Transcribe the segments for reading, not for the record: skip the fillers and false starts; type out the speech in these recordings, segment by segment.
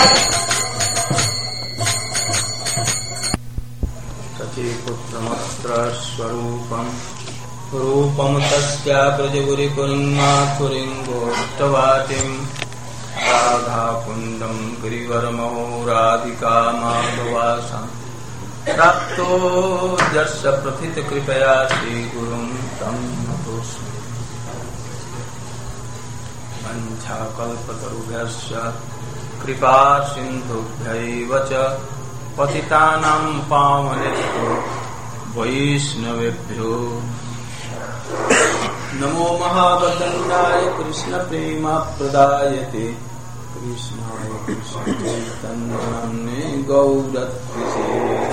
पुत्रमस्त्रस्वरूपम् रूपम् तस्या प्रजगुरिकुर्माथुरिङ्गोष्ठवाटिम् राधाकुन्दम् गिरिवरमहो राधिका माधवासम् प्राप्तो यस्य प्रथितकृपया श्रीगुरुम् तम् नतोऽस्मि। वञ्चाकल्पतरुभ्यश्च कृपा सिन्धुभ्यैव च पतितानां पावनेभ्यो वैष्णवेभ्यो नमो महावदन्नाय कृष्णप्रेमप्रदायते कृष्णाय कृष्णचैतन्यनाम्ने गौरत्रिसे।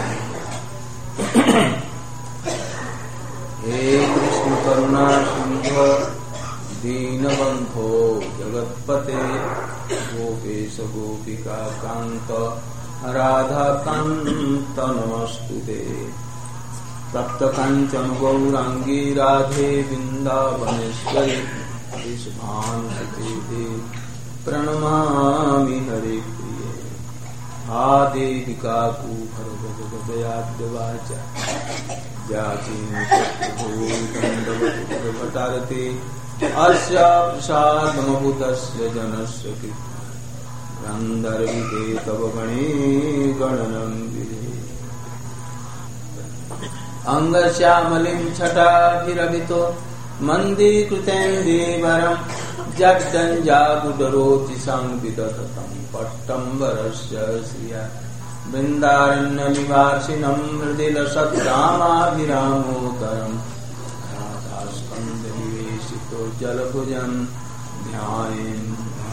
हे कृष्ण करुणा सिन्धो दीनबन्धो जगत्पते गोपेश गोपिका कान्त राधाकान्त नमस्तुते। तप्त कांचन गौरांगी राधे वृंदावनेश्वरी विश्वान्ते प्रणमामि हरे प्रिये। आदेविका कुहरगदयाद्यवाचा जाचीनवतारते अस्या प्रसादमभूतस्य जनस्य गन्धर्विते तव गणे गणनन्दिते। अंगश्यामलिं छटाभिरभितो मन्दीकृतेन्दीवरम् जग्दञ्जागुडरोति संविदधतं पट्टम्बरस्य श्रिया। वृन्दारण्यनिवासिनं मृदिलसद्रामाभिरामोदरम् राधास्कन्धनिवेशितो जलभुजं ध्यायेन्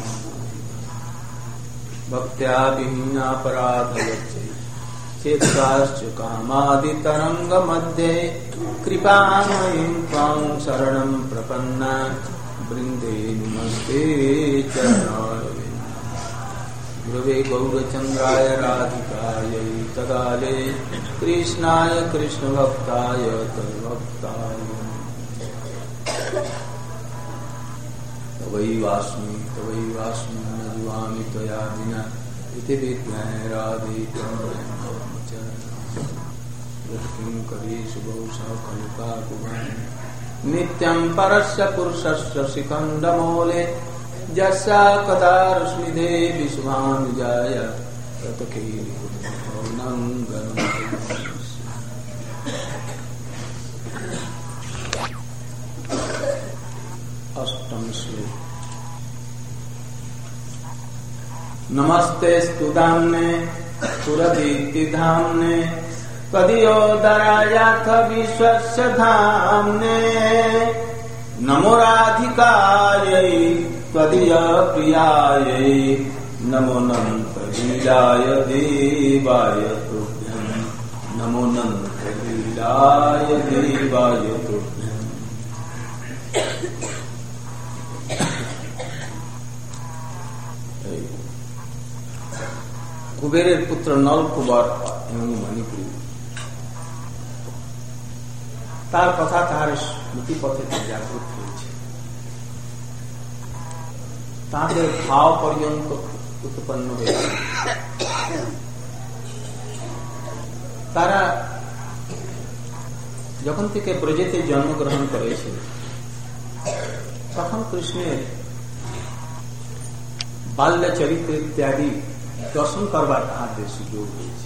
भक्त्या विहीनापराधवच्चे चेताश्च कामादितरङ्गमध्ये कृपामयीं त्वां शरणं प्रपन्ना वृन्दे नमस्ते चरणारविन्दे। गुरवे गौरचन्द्राय राधिकायै तदाले कृष्णाय कृष्णभक्ताय तद्भक्ताय तवैवास्मि न जीवामि त्वया विना इति विज्ञाय राधे किं करीषु बहुशः कलिकाकुमारी नित्यं परस्य पुरुषस्य शिखण्डमूले यस्या कदा रश्मि देवि शुभानुजाय अष्टम श्लोक। नमस्तेस्तु धाम्ने पुरदीप्तिधाम्ने त्वदीयोदरायाथ विश्वस्य धाम्ने। नमो राधिकायै त्वदीयप्रियायै नमो नन्तलीलाय देवाय तुभ्यं नमो नन्तलीलाय देवाय तुभ्यं। कुबेरेर पुत्र नलकुबर এবং মণিপুরী তার কথা তার স্মৃতি পথে জাগ্রত হয়েছে। তাদের ভাব পর্যন্ত উৎপন্ন হয়েছে। তারা যখন থেকে ব্রজেতে জন্মগ্রহণ করেছে তখন কৃষ্ণের বাল্য চরিত্র ইত্যাদি দর্শন করবার তাহাদের সুযোগ হয়েছে।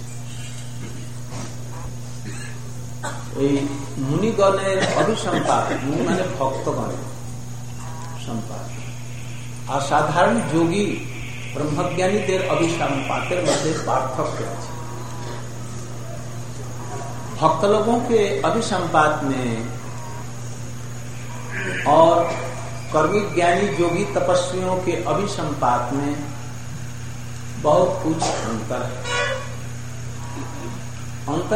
এই মুনিগণের অভিসম্পাদ, মুনি মানে ভক্তগণের সম্পাদ, আর সাধাरण যোগী ब्रह्मज्ञानीদের अभिसंपातेर मध्य पार्थक्य है। भक्त लोगों के अभिसंपात में और कर्मी ज्ञानी योगी तपस्वियों के अभिसंपात में बहुत कुछ अंतर है। अंतर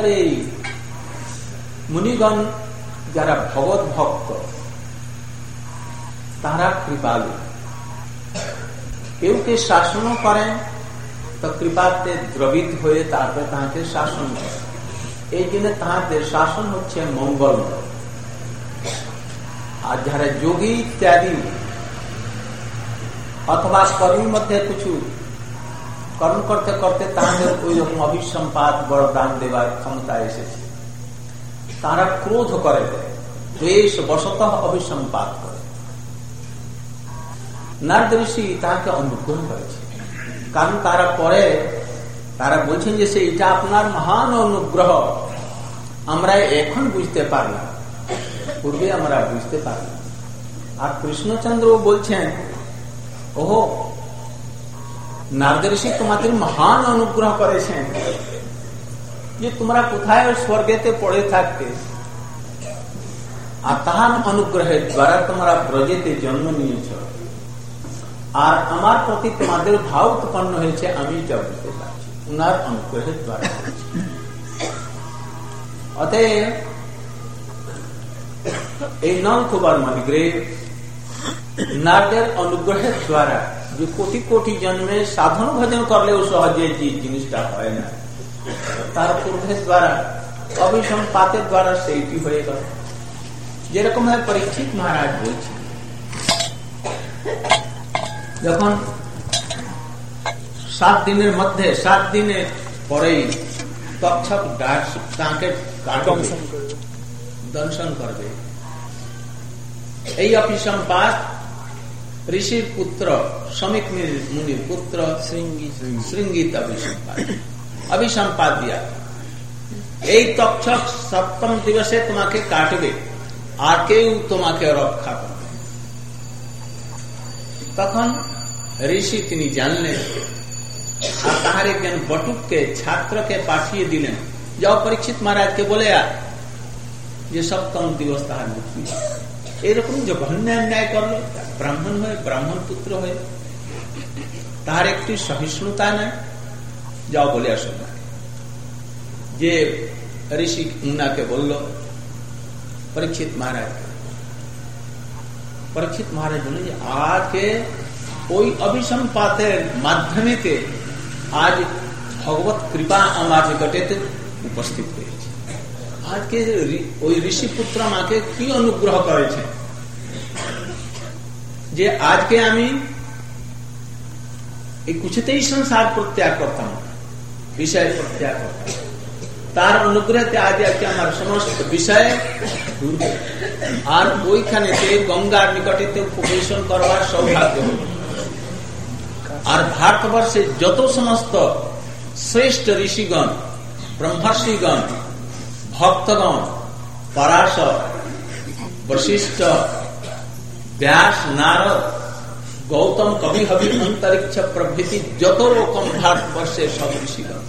मुनिगण যারা भगवत भक्त तारा कृपालु কেউকে শাসনও করেন তো কৃপাতে দ্রবিত হয়ে তারপরে তাকে শাসন করেন। এই জন্য তাদের শাসন হচ্ছে মঙ্গলময়। আর যারা যোগী ইত্যাদি অথবা কর্মীর মধ্যে কিছু কর্ম করতে করতে তাদের ওই রকম অভিসম্পাদ বরদান দেবার ক্ষমতা এসেছে। তারা ক্রোধ করে দেয়, দ্বেষ বশত অভিসম্পাদ করে। নারদ ঋষি তাকে অনুগ্রহ করেছে, কারণ তারা বলছেন যে এটা আপনার মহান অনুগ্রহ, আমরা এখন বুঝতে পারলাম, পূর্বে আমরা বুঝতে পারলাম। আর কৃষ্ণচন্দ্র বলছেন, ওহো নারদ ঋষি তোমাদের মহান অনুগ্রহ করেছেন, যে তোমরা কোথায় স্বর্গেতে পড়ে থাকতে, আর তাহার অনুগ্রহের দ্বারা তোমরা ব্রজেতে জন্ম নিয়েছ, আর আমার প্রতি তোমাদের ভাব উৎপন্ন হয়েছে, আমি এটা বুঝতে পারছি, উনার অনুগ্রহের দ্বারা। অতএব এই নলকুবার মণিগ্রীব নারদের অনুগ্রহের দ্বারা, যে কোটি কোটি জন্মে সাধন ভজন করলেও সহজে যে জিনিসটা হয় না, তার পূর্বের দ্বারা অভিসম্পাতের দ্বারা সেইটি হয়ে গেল। যেরকম পরীক্ষিত মহারাজ বলছেন, যখন 7 দিনের মধ্যে 7 দিনের পরেই তক্ষক তাকে দংশন করবে, এই অভিসম্পাত ঋষির পুত্র শমিক মুনির পুত্র শৃঙ্গিত অভিসম্পাত দিয়া, এই তক্ষক 7ম দিবসে তোমাকে কাটবে, আর কেউ তোমাকে রক্ষা করবে। তখন ঋষি তিনি জানলেন, আর তাহার একজন বটুককে ছাত্রকে পাঠিয়ে দিলেন, যাও পরীক্ষিত মহারাজকে বলে যে 7ম দিবস তাহার মুক্তি। এরকম জঘন্য অন্যায় করলো, ব্রাহ্মণ হয়ে, ব্রাহ্মণ পুত্র হয়ে, তাহার একটি সহিষ্ণুতা নাই, যাও বলে আসো না। যে ঋষি উনাকে বলল পরীক্ষিত মহারাজ বললেন যে আজকে ওই অভিসম্পাতের মাধ্যমেতে আজ ভগবত কৃপা আমার নিকটে উপস্থিত হয়েছে। আজকে ওই ঋষি পুত্র আমাকে কি অনুগ্রহ করেছে, যে আজকে আমি এই কিছুতেই সংসার প্রত্যাগ করতাম, বিষয় প্রত্যাগ করতাম, তার অনুগ্রহতে আজ আজকে আমার সমস্ত বিষয় দূর হয়ে, আর ওইখানে গঙ্গার নিকটে উপবেশন করবার সৌভাগ্য হল। আর ভারতবর্ষে যত সমস্ত শ্রেষ্ঠ ঋষিগণ, ব্রহ্মর্ষিগণ, ভক্তগণ, পরাশর, বশিষ্ঠ, ব্যাস, নারদ, গৌতম, কবি, হবি, অন্তরিক্ষ প্রভৃতি যত রকম ভারতবর্ষে সব ঋষিগণ,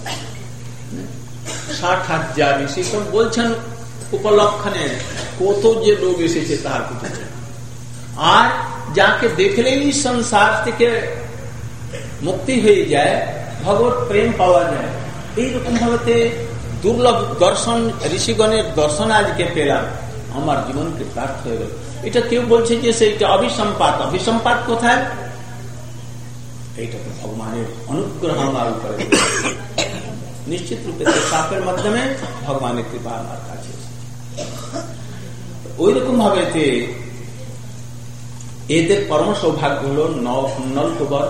60,000 ঋষি সব বলছেন উপলক্ষণে কত যে লোক এসেছে তার কিছু। আর যাকে দেখলেই সংসার থেকে মুক্তি হয়ে যায়, ভগবত প্রেম পাওয়া যায়, এইরকম ভাবে দুর্লভ দর্শন, ঋষিগণের দর্শন আজকে পেলাম, আমার জীবন কৃতার্থ হয়ে গেল। এটা কেউ বলছে যে সেইটা অভিসম্পাত। অভিসম্পাত কোথায়? এইটা তো ভগবানের অনুগ্রহ আমার উপরে, নিশ্চিত রূপে সাপের মাধ্যমে ভগবানের কৃপা আমার কাছে। ওই রকম ভাবে এদের পরম সৌভাগ্য হল নলকুবর।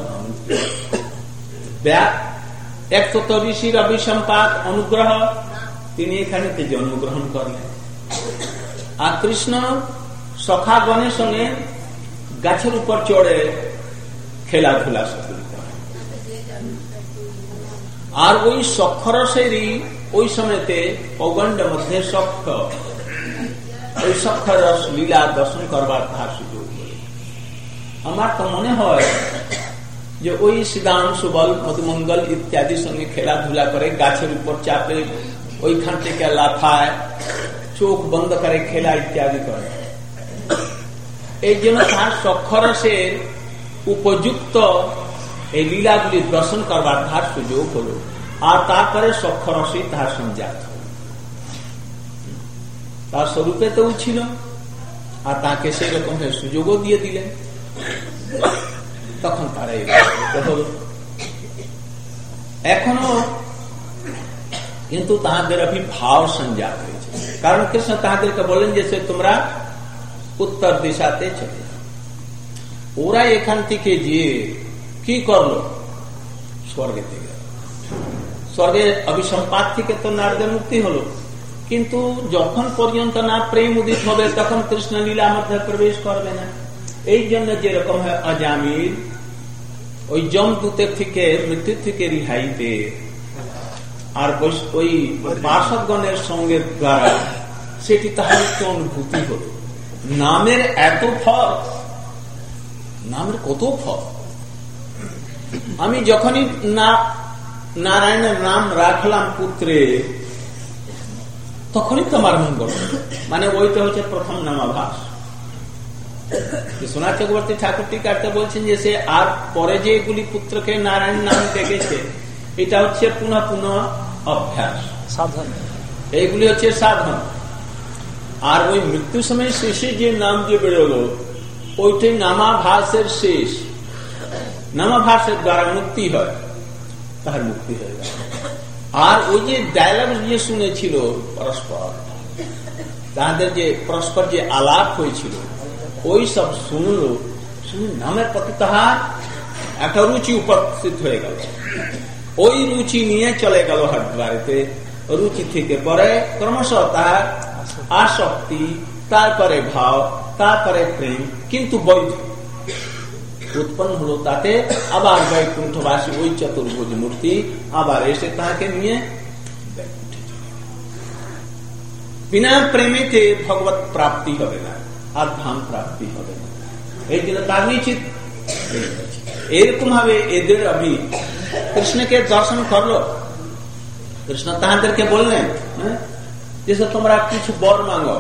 এক তো ঋষির অভিসম্পাত অনুগ্রহ, তিনি এখানে জন্মগ্রহণ করলেন। আর কৃষ্ণ সখাগণের সঙ্গে গাছের উপর চড়ে খেলাধুলা শুরু করেন। আর ওই সক্ষরসেরই ওই সময়তে পৌগণ্ডের মধ্যে ওই সক্ষরস লীলা দর্শন করবার তাহার সুযোগ। আমার তো মনে হয় যে ওই শ্রীদাম, সুবল, মধুমঙ্গল ইত্যাদি সঙ্গে খেলাধুলা করে, গাছের উপর চাপে ওইখান থেকে লাফায়, চোখ বন্ধ করে খেলা ইত্যাদি করে। এই জন্য তার সক্ষরসের উপযুক্ত এই লীলাগুলি দর্শন করবার তার সুযোগ হল। আর তারপরে সক্ষরসই তাহার সংজাত হল। তার স্বরূপে তো ছিল, আর তাকে সেই রকম সুযোগও দিয়ে দিলেন। তখন তারা হল। এখনো কিন্তু তাহাদের ভাব সংজাত হয়েছে, কারণ কৃষ্ণ তাহাদেরকে বলেন যে তোমরা উত্তর দিশাতে চলে। ওরা এখান থেকে গিয়ে কি করলো? স্বর্গেতে গেল। স্বর্গে অভিসম্পাদ থেকে তো নারদের মুক্তি হলো, কিন্তু যখন পর্যন্ত না প্রেম উদিত হবে তখন কৃষ্ণ লীলা মধ্যে প্রবেশ করবে না। এই জন্য যেরকম হয় অজামিল ওই যমদূতের থেকে, মৃত্যু থেকে রিহাই পেয়ে আর ওই পার্শ্বগণের সঙ্গে দ্বারা সেটি তাহার একটু অনুভূতি হল। নামের এত ফল, নামের কত ফল। আমি যখনই নারায়ণের নাম রাখলাম পুত্রে, তখনই তোমার মঙ্গল। মানে ওইটা হচ্ছে প্রথম নামাভাস। সোনা চক্রবর্তী ঠাকুর টিকাতে বলছেন যে সে আর পরে যেগুলি পুত্রকে নারায়ণ নাম ডেকেছে, এটা হচ্ছে পুনঃ পুনঃ অভ্যাস সাধন, এইগুলি হচ্ছে সাধন। আর ওই মৃত্যু সময় শেষে যে নাম যে বেরোলো ওইটাই নামাভাসের শেষ। নামাভাসের দ্বারা মুক্তি হয়, তাহার মুক্তি হয়ে গেল। আর ওই যে ডায়লগ যে শুনেছিল পরস্পর, তাদের যে পরস্পর যে আলাপ হয়েছিল, ওই সব শুনলো, শুনে নামের প্রতি তাহার একটা রুচি উপস্থিত হয়ে গেল। ওই রুচি নিয়ে চলে গেল হরিদ্বারেতে। রুচি থেকে পরে ক্রমশ তার আসক্তি, তারপরে ভাব, তারপরে প্রেম, কিন্তু বৈধ উৎপন্ন হলো। তাতে আবার বৈকুণ্ঠবাসী ওই চতুর্ভুজ মূর্তি আবার এসে তাকে নিয়ে বিনা প্রেমেতে ভগবত প্রাপ্তি হবে না, আর ধাম প্রাপ্তি হবে না। এই জন্য তার নিশ্চিত এরকম ভাবে এদের অভি কৃষ্ণকে দর্শন করলো। কৃষ্ণ তাহাদেরকে বললেন যে তোমরা কিছু বর মাঙ্গো,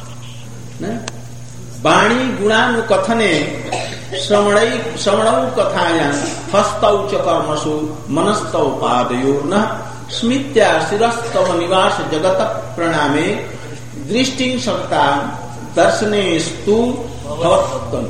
বাণী গুণানু কথনে শ্রমণৌ কথায়াং হস্তৌ চ কর্মসু মনস্তৌ পাদয়োর্নঃ স্মিত্যা শিরস্তম নিবাস জগত প্রণামে দৃষ্টিং সত্তা দর্শনে স্তু ভবত্তন।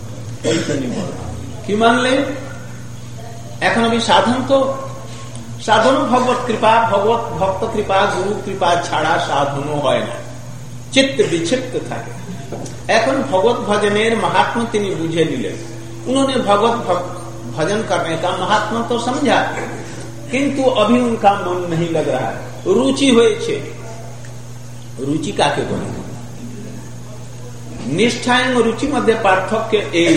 কি মানলে? এখন আমি সাধন, তো সাধন ভগবত কৃপা, ভগবত ভক্ত কৃপা, গুরু কৃপা ছাড়া সাধনও হয় না, চিত্ত বিক্ষিপ্ত থাকে। এখন भगवत भजनेर महात्मा তিনি বুঝে নিলেন। उन्होंने भगवत भजन करने का महात्मा तो समझा, किंतु अभी उनका मन नहीं लग रहा है। रुचि হয়েছে। रुचि কাকে বলে? निष्ठा এবং रुचि মধ্যে পার্থক্য এই,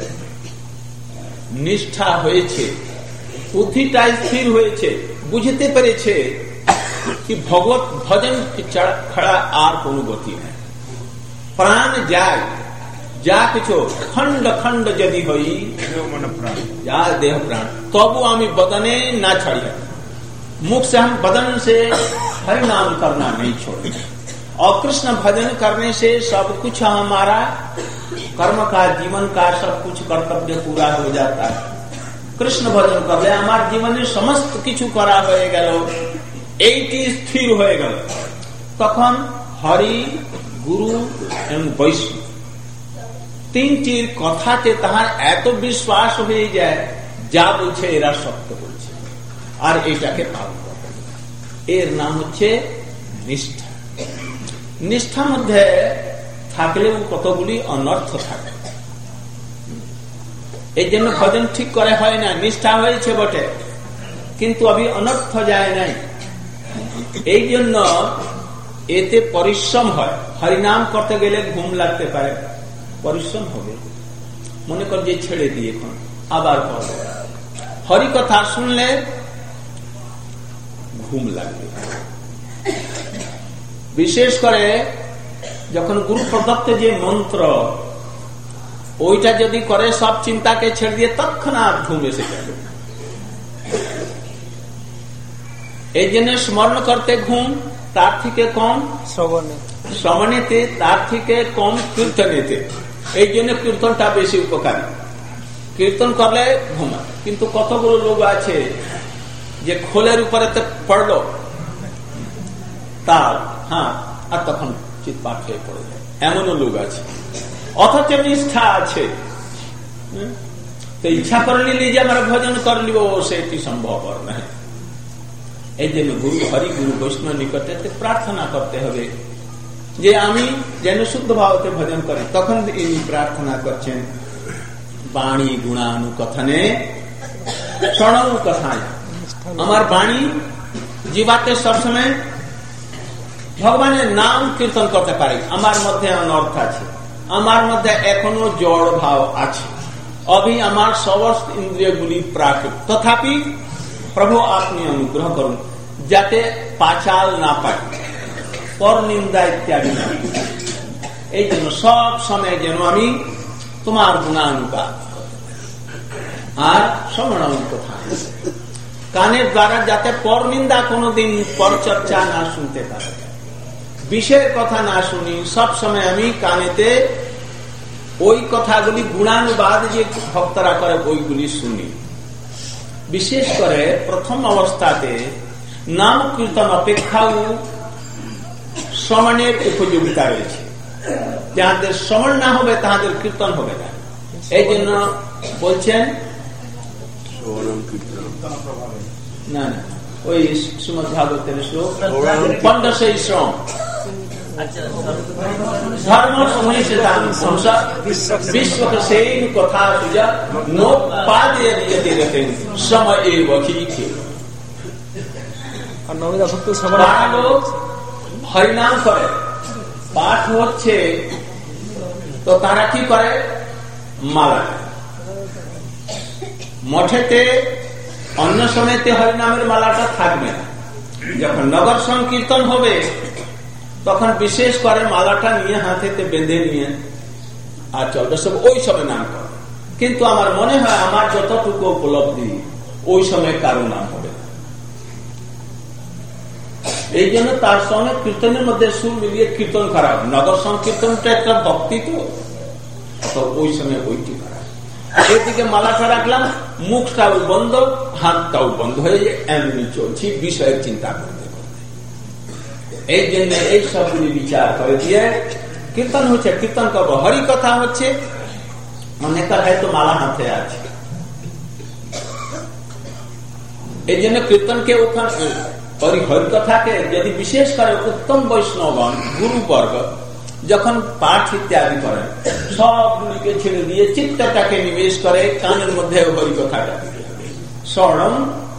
निष्ठा হয়েছে, বুদ্ধিটা স্থির হয়েছে, বুঝতে পেরেছে कि भगवत भजन ছাড়া আর কোনো গতি নেই। प्राण जाय जा किछु खंड खंड यदि हई जा देह प्राण तबु आमी बदने ना छाड़िया। मुख से हम बदन से हरि नाम करना नहीं छोड़े, और कृष्ण भजन करने से सब कुछ हमारा कर्म का, जीवन का सब कुछ कर्तव्य पूरा हो जाता है। कृष्ण भजन करले हमार जीवन में समस्त किछु करा হয়ে গেল, এইটি স্থির হয়ে গেল। তখন হরি, গুরু এবং বৈষ্ণব তিনটির কথাতে তাহার এত বিশ্বাস হয়ে যায়, যা বলছে এরা সত্য বলছে, আর এটাকে পালন করবে। এর নাম হচ্ছে নিষ্ঠা। নিষ্ঠার মধ্যে থাকলেও কতগুলি অনর্থ থাকে। এই জন্য ভজন ঠিক করে হয় না। নিষ্ঠা হয়েছে বটে, কিন্তু অভি অনর্থ যায় নাই। এই জন্য এতে পরিশ্রম হয়। হরিনাম করতে গেলে ঘুম লাগতে পারে, পরিশ্রম হবে। মনে কর যে ছেড়ে দিয়ে এখন আবার করবে, হরি কথা শুনলে ঘুম লাগবে। বিশেষ করে যখন গুরু প্রদত্ত যে মন্ত্র, ওইটা যদি করে সব চিন্তাকে ছেড়ে দিয়ে তৎক্ষণাৎ ঘুম এসে যাবে। এই জন্য স্মরণ করতে ঘুম, তার থেকে কম শ্রবণেতে, তার থেকে কম কীর্তনেতে। এই জন্য কীর্তনটা বেশি উপকারী। কীর্তন করলে ঘুমা, কিন্তু কতগুলো লোক আছে যে খোলের উপরে পড়লো তার আর তখন চিৎপাট হয়ে পড়ে যায়, এমনও লোক আছে। অথচ নিষ্ঠা আছে, তো ইচ্ছা করে নিলি যে আমরা ভজন করে নিব, সেটি সম্ভব নয়। এই জন্য গুরু, হরি, গুরু বৈষ্ণব নিকটে প্রার্থনা করতে হবে যে আমি যেন শুদ্ধ ভাবতে ভজন করি। তখন ইনি প্রার্থনা করছেন বাণী গুণানুকথনে শরণৌ কথায় আমার বাণী জীবাতে সবসময় ভগবানের নাম কীর্তন করতে পারে। আমার মধ্যে অনর্থ আছে, আমার মধ্যে এখনো জড় ভাব আছে, অভি আমার সমস্ত ইন্দ্রিয়গুলি প্রাকৃত, তথাপি প্রভু আপনি অনুগ্রহ করুন যাতে পাচাল না পাই, পর নিন্দা ইত্যাদি না। এই জন্য সব সময় যেন আমি তোমার গুণানুবাদ আর শ্রবণ কথা কানের দ্বারা যাতে পর নিন্দা কোনদিন পর চর্চা না শুনতে পারে, বিষয়ের কথা না শুনি, সব সময় আমি কানেতে ওই কথাগুলি গুণানুবাদ যে ভক্তরা করে ওইগুলি শুনি। বিশেষ করে প্রথম অবস্থাতে নাম কীর্তন অপেক্ষাও শ্রবণের উপযোগিতা রয়েছে। যাদের শ্রবণ না হবে তাদের কীর্তন হবে না। এই জন্য বলছেন না না ওই শ্রীমদ ভাগবতের শ্লোক 1500 শ্রম ধর্ম विश्व सेन कथा पूजा नोपादे यदि रहते समय एवं लोग हरिनाम करे पाठ হচ্ছে তো তারা কি করে মালা মঠেতে অন্য সময়তে হরিনামের মালাটা থাকবে না, যখন নগর সংকীর্তন হবে তখন বিশেষ করে মালাটা নিয়ে হাতেতে বেঁধে নিয়ে আর চলবে সব ওই সময় নাম করে। কিন্তু আমার মনে হয় আমার যতটুকু উপলব্ধি ওই সময় কারো নাম হবে না। এই জন্য তার সঙ্গে কীর্তনের মধ্যে সুর মিলিয়ে কীর্তন করা, নগর সংকীর্তনটা একটা ভক্তি, তো ওই সময় ওইটি করা। এদিকে মালাটা রাখলাম, মুখটাও বন্ধ, হাতটাও বন্ধ হয়ে যায়, এমনি চলছি বিষয়ের চিন্তা করতে। এই জন্য এই সবগুলি বিচার করে দিয়ে কীর্তন হচ্ছে, কীর্তন করবো। হরি কথা হচ্ছে অনেকের হয়তো মালা হাতে আছে, এই জন্য কীর্তনকে হরি কথাকে যদি বিশেষ করে উত্তম বৈষ্ণবগণ গুরুবর্গ যখন পাঠ ইত্যাদি করেন সবগুলিকে ছেড়ে দিয়ে চিত্তটাকে নিবেশ করে কানের মধ্যে হরি কথাটা স্মরণ।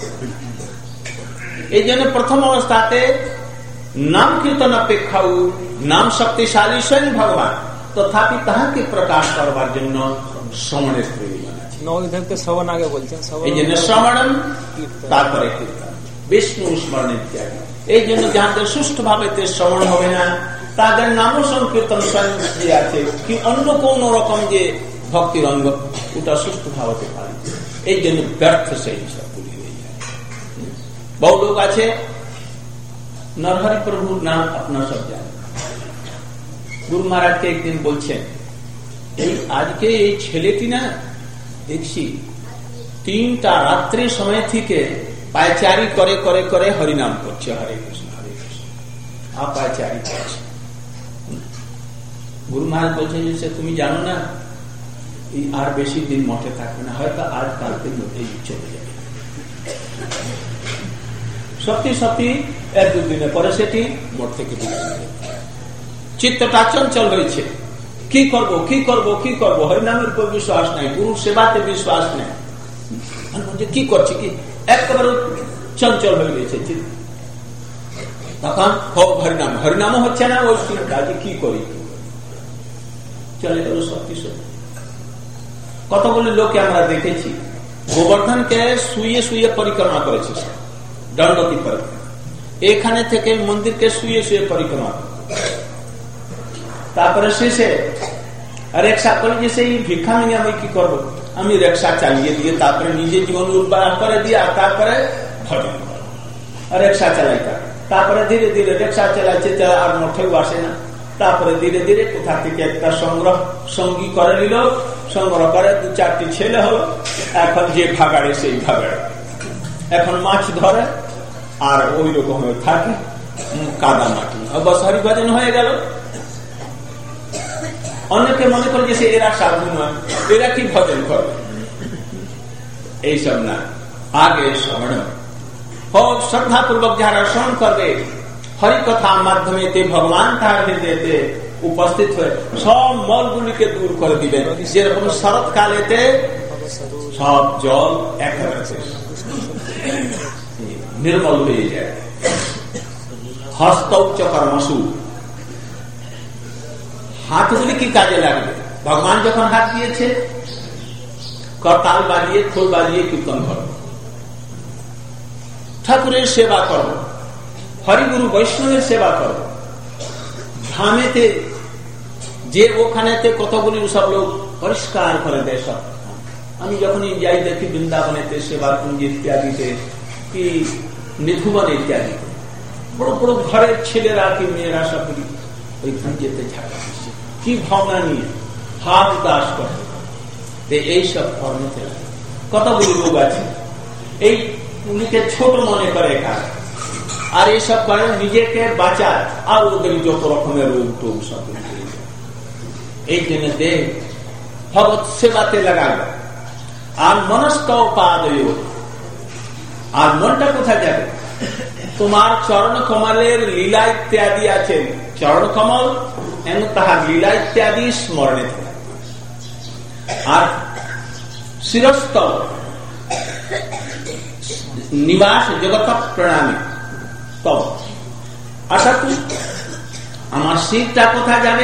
এই জন্য প্রথম অবস্থাতে নাম কীর্তন অপেক্ষাও নাম শক্তিশালী স্বয়ং ভগবান, তথাপি তাহাকে প্রকাশ করবার জন্য শ্রবণের প্রয়োজন আছে। শ্রবণ আগে বলছেন, এই জন্য শ্রবণ তারপরে কীর্তন, বিষ্ণু স্মরণ ইত্যাদি। এই জন্য যাদের সুষ্ঠু ভাবে শ্রবণ হবে না তাদের নাম সংকীর্তন স্বয়ং আছে কি অন্য কোন রকম যে ভক্তির অঙ্গ ওটা সুষ্ঠু ভাবতে পারে। এই জন্য ব্যর্থ সেই সবগুলি হয়ে যায়। বহু লোক আছে নরহরি প্রভুর নাম আপনার সব জানেন। গুরু মহারাজকে একদিন বলছেন, এই আজকে এই ছেলেটি না দেখছি 3টা রাত্রি সময় থেকে পায়চারি করে করে করে হরিনাম করছে, হরে কৃষ্ণ আর পায়চারি করছে। গুরু মহারাজ বলছেন যে তুমি জানো না এই আর বেশি দিন মঠে থাকবে না, হয়তো আজ কালকের মধ্যে চলে যাবে। সত্যি সত্যি 1-2 দিনের পরে সেটি মঠ থেকে চিত্তটা চঞ্চল হয়েছে। কি করব কি করব কি করব, হরিনামের উপর বিশ্বাস নাই, গুরু সেবাতে বিশ্বাস নেই, কি করছি কি একেবারে চঞ্চল হয়ে গেছে। তখন হরিনাম হরিনামও হচ্ছে না, ওই চিন্তা যে কি করি চলে গেল। সত্যি সত্যি কতগুলি লোকে আমরা দেখেছি গোবর্ধনকে শুয়ে শুয়ে পরিক্রমা করেছে, দণ্ডতি পরিক্রমা, এখানে থেকে মন্দিরকে শুয়ে শুয়ে পরিক্রমা। তারপরে শেষে রিক্সা করে যে সেই ভিক্ষা নিয়ে আমি কি করবো, আমি রিক্সা চালিয়ে দিয়ে তারপরে নিজে জীবন উর্বর করে দিয়ে আর তারপরে ভজন রিক্সা চালাইতাম। তারপরে ধীরে ধীরে রিক্সা চালাইছে আর মঠেও আসে না। তারপরে ধীরে ধীরে কোথা থেকে একটা সঙ্গী করে নিল, সংগ্রহ করে 2-4টি ছেলে হলো। এখন যে ভাগাড়ে সেই ভাগাড়ে এখন মাছ ধরে আর ওই রকম থাকে কাদা মাটি, বস হরিভজন হয়ে গেল। অনেকে মনে করে যে এরা সাধু নয়, এরা কি ভজন করবে, এইসব না। আগে শ্রবণ হোক, শ্রদ্ধাপূর্বক যারা শ্রবণ করবে হরি কথার মাধ্যমে ভগবান তার হৃদয়তে উপস্থিত হয়ে সব মলগুলিকে দূর করে দিবেন। যেরকম শরৎকালেতে সব জল একেবারে নির্মল হয়ে যায়। হস্তৌচ কর্মসু, হাতগুলি কি কাজে লাগবে? ভগবান যখন হাত দিয়েছে, করতাল বাজিয়ে খোল বাজিয়ে কীর্তন করো, ঠাকুরের সেবা করো, হরিগুরু বৈষ্ণবের সেবা করো। ধামেতে যে ওখানেতে কতগুলি সব লোক পরিষ্কার করে দেয় সব। আমি যখনই যাই দেখি বৃন্দাবনেতে, সেবা কুঞ্জ ইত্যাদিতে, কি নিধুবন ইত্যাদি, বড় বড় ঘরের ছেলেরা কি মেয়েরা সব ওই কুঞ্জেতে ঝাঁকা দিচ্ছে, কি ভাবনা নিয়ে হাত দাস করে। এইসব কর্মতে কতগুলি লোক আছে, এই উনিকে ছোট মনে করে কাজ, আর এইসব করে নিজেকে বাঁচায়, আর ওদের যত রকমের রোগ টোগ সব। এই জন্য দেহ ভগৎ সেবাতে লাগালো। আর মনস্কও পাদয়, আর মনটা কোথায় যাবে? তোমার চরণ কমলের লীলা ইত্যাদি আছে, চরণ কমল এবং তাহার লীলা ইত্যাদি স্মরণে থাকে। আর শিরস্থ নিবাস জগত প্রণামী তব, আশা করি আমার শিরটা কোথায় যাবে?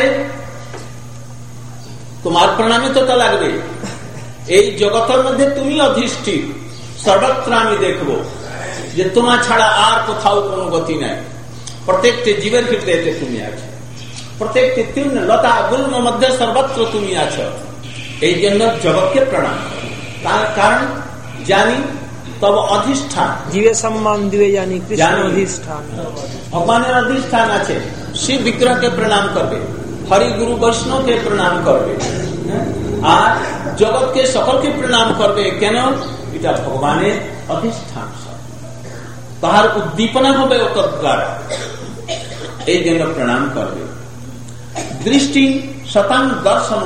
তোমার প্রণামী তো লাগবে। এই জগতের মধ্যে তুমি অধিষ্ঠিত, সর্বত্র আমি দেখব যে তোমার ছাড়া আর কোথাও কোনো গতি নাই। প্রত্যেকটি জীবের হৃদয়ে তুমি আছো, প্রত্যেকটি তৃণ লতা গুল্ম মধ্যে সর্বত্র তুমি আছো। এই জন্য জগৎকে প্রণাম, তার কারণ জানি তব অধিষ্ঠান, জীবে সম্মান দিবে জানি কৃষ্ণ অধিষ্ঠান, ভগবানের অধিষ্ঠান আছে। শিব বিগ্রহকে প্রণাম করবে, হরি গুরু বৈষ্ণবকে প্রণাম করবে, আর জগৎকে সকলকে প্রণাম করবে। কেন? এটা ভগবানের অধিষ্ঠান, তাহার উদ্দীপনা হবে ওত দ্বারা, এই জন্য প্রণাম করবে। দৃষ্টি শতাং দর্শন,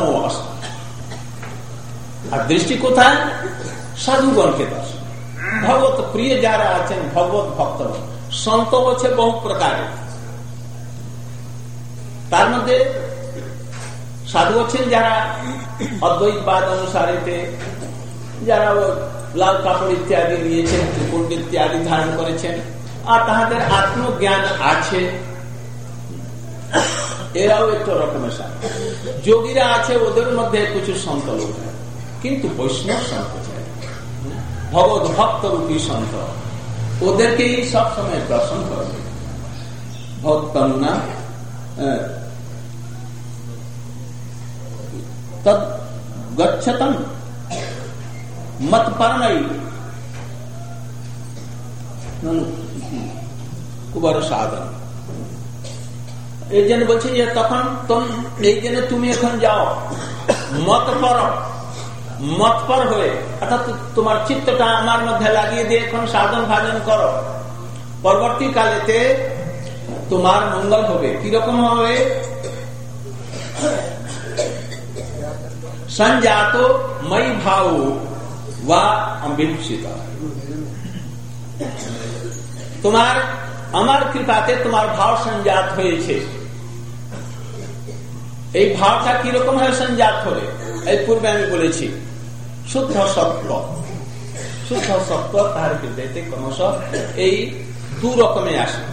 আর দৃষ্টি কোথায়? সাধুগণকে দর্শন। ভগবত প্রিয় যারা আছেন, ভগবত ভক্ত সন্ত হচ্ছে বহু প্রকারের, তার মধ্যে সাধু আছেন যারা অদ্বৈতবাদ অনুসারে, যারা লাল কাপড় ইত্যাদি নিয়েছেন, ত্রিপুর ইত্যাদি ধারণ করেছেন, আর তাহাদের আত্মজ্ঞান আছে, এরাও একটু রকমের সাধু। যোগীরা আছে, ওদের মধ্যে কিছু সন্ত লোক, কিন্তু বৈষ্ণব সন্ত চাই, ভগবত ভক্ত রূপী সন্ত, ওদেরকেই সবসময় দর্শন করবে। ভক্তম না তদ গচ্ছতম মত পরণাই কুবর সাধন। এই জন্য বলছি যে তখন এই জন্য তুমি এখন যাও মত পর হয়ে, অর্থাৎ তোমার চিত্তটা আমার মধ্যে লাগিয়ে দিয়ে এখন সাধন ভাজন করো। পরবর্তীকালেতে তোমার মঙ্গল হবে। কিরকম হবে? संजात मई भाव वा अम्बिलुषित, তোমার আমার কৃপাতে তোমার ভাব সংজাত হয়েছে। এই ভাবটা কিরকম ভাবে সংজাত হবে? এই পূর্বে আমি বলেছি, শুদ্ধ সত্য, শুদ্ধ সত্য তার হৃদয়তে ক্রমশ এই দু রকমে আসে,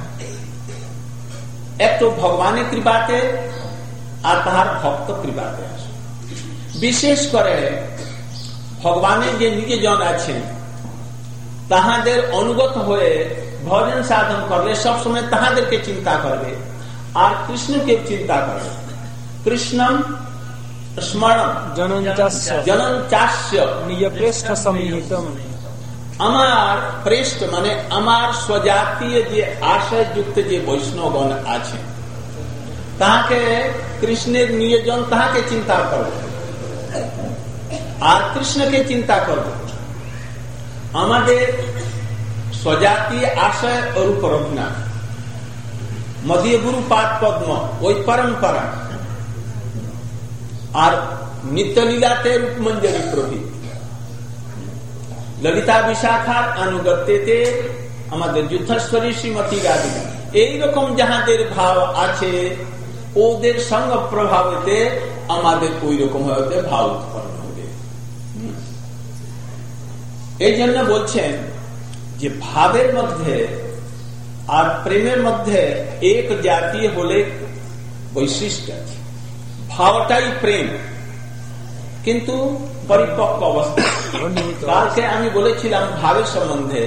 একটু ভগবানের কৃপাতে আর তাহার ভক্ত কৃপাতে আসে। বিশেষ করে ভগবানের যে নিজজন আছেন তাহাদের অনুগত হয়ে ভজন সাধন করলে সবসময় তাহাদেরকে চিন্তা করবে আর কৃষ্ণকে চিন্তা করবে। কৃষ্ণম স্মরণ জনঞ্চাস্য নিজ পৃষ্ঠ সমিহিতম, আমার পৃষ্ঠ মানে আমার স্বজাতীয় যে আশয়যুক্ত যে বৈষ্ণবগণ আছেন তাহাকে কৃষ্ণের নিয়োজন, তাহাকে চিন্তা করবে আর কৃষ্ণকে চিন্তা করবে। আমাদের স্বজাতীয় আশয় অরূপ রঘুনাথ, মদীয় গুরু পাদ পদ্ম ওই পরম্পরা, আর নিত্যলীলাতে রূপমঞ্জরি প্রভৃতি, ললিতা বিশাখার আনুগত্যতে আমাদের যুদ্ধেশ্বরী শ্রীমতী রাধিকা, এইরকম যাহাদের ভাব আছে ওদের সঙ্গ প্রভাবেতে আমাদের ওই রকম হতে ভাব উৎপন্ন হবে। এই জন্য বলছেন যে ভাবের মধ্যে আর প্রেমের মধ্যে এক জাতীয় বলে বৈশিষ্ট্য আছে। ভাবটাই প্রেম, কিন্তু পরিপক্ক অবস্থা। কালকে আমি বলেছিলাম ভাবের সম্বন্ধে,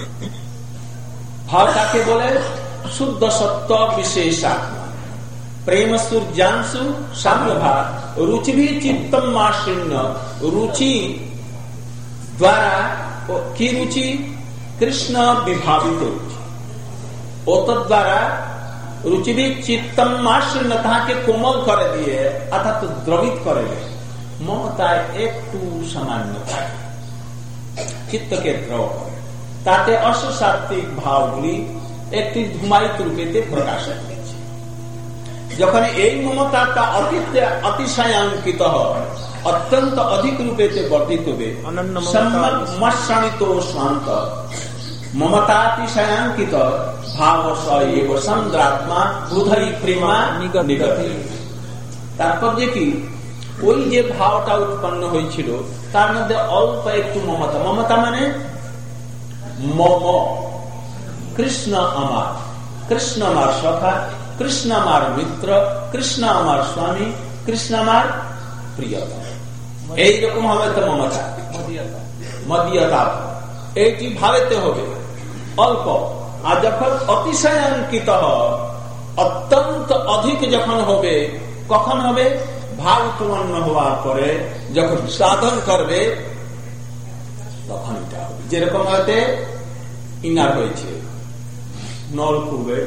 ভাব কাকে বলে? শুদ্ধ সত্য বিশেষ আত্মা। প্রেম সূর্যাংশু সাম্য ভাব রুচি भी চিত্তম মাশূন্য। রুচি দ্বারা কি রুচি? কৃষ্ণ বিভাবিত রুচি। ওতর দ্বারা রুচি भी চিত্তম মাশূন্য, তাহাকে কোমল করে দিয়ে অর্থাৎ দ্রবিত করে দেয়। মমতায় একটু সামান্য থাকে, চিত্তকে দ্রব করে, তাতে অসাত্ত্বিক ভাবগুলি একটি ধূমায়িত রূপেতে প্রকাশ পেয়েছে। যখন এই মমতাটা অতিশয়াঙ্কিত হয়, অত্যন্ত অধিক রূপেতে বর্ধিত হবে, সম্মানিত শান্ত মমতাতিশয়াঙ্কিত ভাব সৈব চন্দ্রাত্মা হৃদয় প্রেমা নিগতি। তারপর যে কি ওই যে ভাবটা উৎপন্ন হয়েছিল তার মধ্যে অল্প একটু মমতা। মমতা মানে মম, কৃষ্ণ আমার, কৃষ্ণ আমার সখা, কৃষ্ণ আমার মিত্র, কৃষ্ণ আমার স্বামী, কৃষ্ণ আমার প্রিয়তা। এইরকম হবে তো মমতা, মদীয়তা। এইটি ভাবেতে হবে অল্প। আর যখন অতিশয়াঙ্কিত হয়, অত্যন্ত অধিক যখন হবে, কখন হবে? ভাব উৎপন্ন হওয়ার পরে যখন সাধন করবে তখন এটা হবে। যেরকম হয়তো ইনার হয়েছে নলকূপে,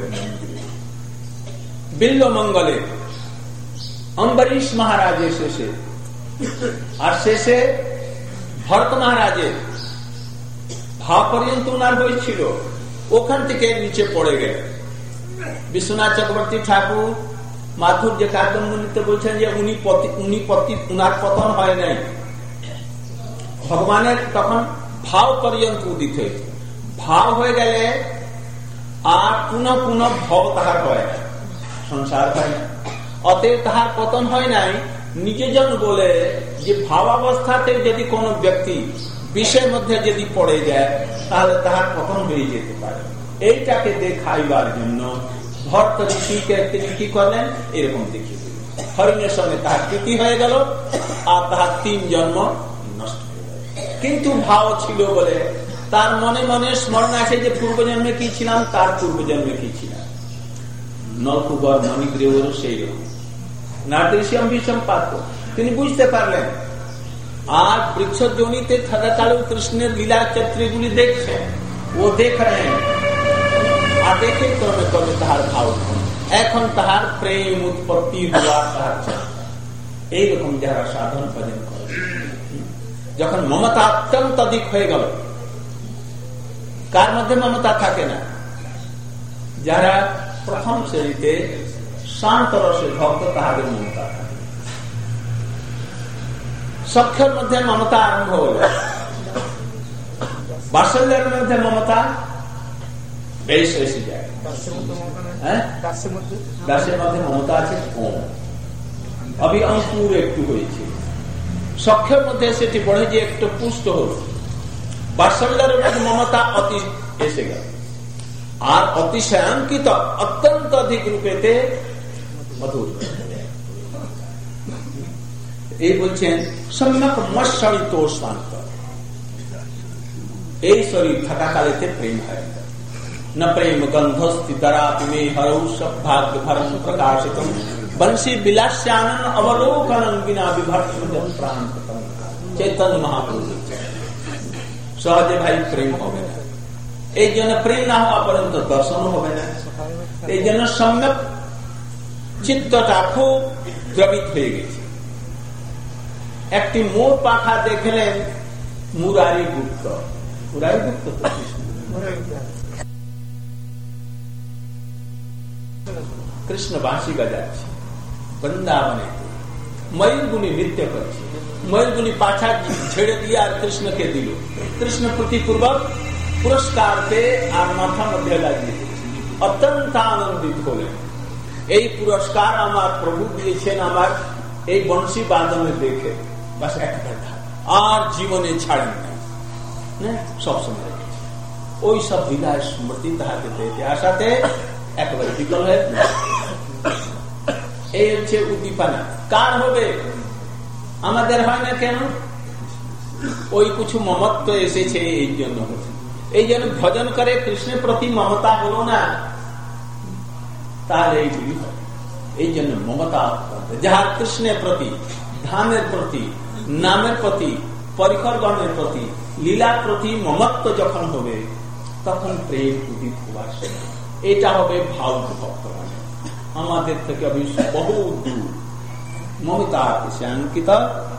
বিল্ল মঙ্গলে অম্বরীশ মহারাজের শেষে, আর শেষে ভরত মহারাজের ভাব পর্যন্ত উনার হয়েছিল, ওখান থেকে নিচে পড়ে গেলেন। বিশ্বনাথ চক্রবর্তী ঠাকুর মাধুর্য কাব্যমূলিতে বলছেন যে উনার পতন হয় নাই, ভগবানের তখন ভাব পর্যন্ত উদিত হয়েছে। ভাব হয়ে গেলে আর পুনঃ পুনঃ ভব তাহার হয় না, সংসার হয় না। অতএব তাহার পতন হয় নাই। নিজেজন বলে যে ভাবাবস্থাতে যদি কোন ব্যক্তি বিষয়ের মধ্যে যদি পড়ে যায় তাহলে তাহার পতন হয়ে যেতে পারে। এইটাকে দেখাইবার জন্য ভট্ট ঋষিকে তিনি কি করলেন? এরকম দেখিয়ে দিলেন। হরিণের সঙ্গে তাহার প্রীতি হয়ে গেল আর তাহার 3 জন্ম নষ্ট হয়ে গেল। কিন্তু ভাব ছিল বলে তার মনে মনে স্মরণ আছে যে পূর্বজন্মে কি ছিলাম, তার পূর্বজন্মে কি ছিলাম। নলকুবর মণিগ্রীবরও সেই রকম নাট্যম বিষম পাত্র তিনি বুঝতে পারলেন। আর বৃক্ষ জনিতে থাকাকালেও কৃষ্ণের লীলা চরিত্রগুলি দেখছেন, ও দেখ রহে আর দেখে ক্রমে ক্রমে তাহার ভাব এখন তাহার প্রেম উৎপত্তি হওয়া তাহার এইরকম যারা সাধন ভজন করে, যখন মমতা অত্যন্ত অধিক হয়ে গেল, কার মধ্যে মমতা থাকে না? যারা প্রথম শ্রেণীতে শান্ত রসে ভক্ত তাহাদের মমতা থাকে। সখ্যের মধ্যে মমতা আরম্ভ হল, বাৎসল্যের মধ্যে মমতা বেশ এসে যায়। দাসের মধ্যে মমতা আছে কম, অভি অঙ্কুর একটু হয়েছে। সখ্যের মধ্যে সেটি বড় যে একটু পুষ্ট হল। বাৎসল্যের মধ্যে মমতা অতি এসে গেল, আর অতিশয়াঙ্কিত অত্যন্ত অধিক রূপেতে মধুর। এই বলছেন সম্যক মৎসরিত শান্ত। এই শরীর থাকাকালেতে প্রেম হয় न प्रेम गंधस्ति दराति में हरौ सौभाग्य भरम प्रकाशित बंशी विलास्यानन अवलोकनं बिना विभर्षण प्रांतम। चैतन्य महाप्रभु सहजे भाई प्रेम হবে না, এই জন্য প্রেম না হওয়া পর্যন্ত দর্শন হবে না। এই জন্য সম্যক চিত্তটা খুব দ্রবিত হয়ে গেছে। একটি মোর পাখা দেখলেন মুরারি গুপ্ত, মুরারি গুপ্ত তো কৃষ্ণ বাঁশি বাজাচ্ছে বৃন্দাবনে, ময়ূরগুলি নৃত্য করছে। ময়ূরগুলি পাছা ছেড়ে দিয়ে আর কৃষ্ণকে দিল। কৃষ্ণ প্রতিপূর্বক পুরস্কার পেয়ে আর মাথা মধ্যে লাগিয়ে অত্যন্ত আনন্দিত হলেন। এই পুরস্কার আমার প্রভু দিয়েছেন আমার এই বংশী বাদনে দেখে, বাস একটা আর জীবনে ছাড়েন না, সবসময় ওই সব হৃদয় স্মৃতি তাহাকে পেতে আসাতে একেবারে বিকল হয়ে এই হচ্ছে উদ্দীপনা। কার হবে? আমাদের হয় না কেন? ওই কিছু মমত্ব এসেছে এই জন্য। এই জন্য ভজন করে কৃষ্ণের প্রতি মমতা হলো না, তাহলে এইগুলি হয়। এই জন্য মমতা, যাহার কৃষ্ণের প্রতি, ধামের প্রতি, নামের প্রতি, পরিকরগণের প্রতি, লীলার প্রতি মমত্ব যখন হবে তখন প্রেম উদিত হবার। এটা হবে ভাব ভক্ত। আমাদের থেকে বহু দূর মমতা অঙ্কিত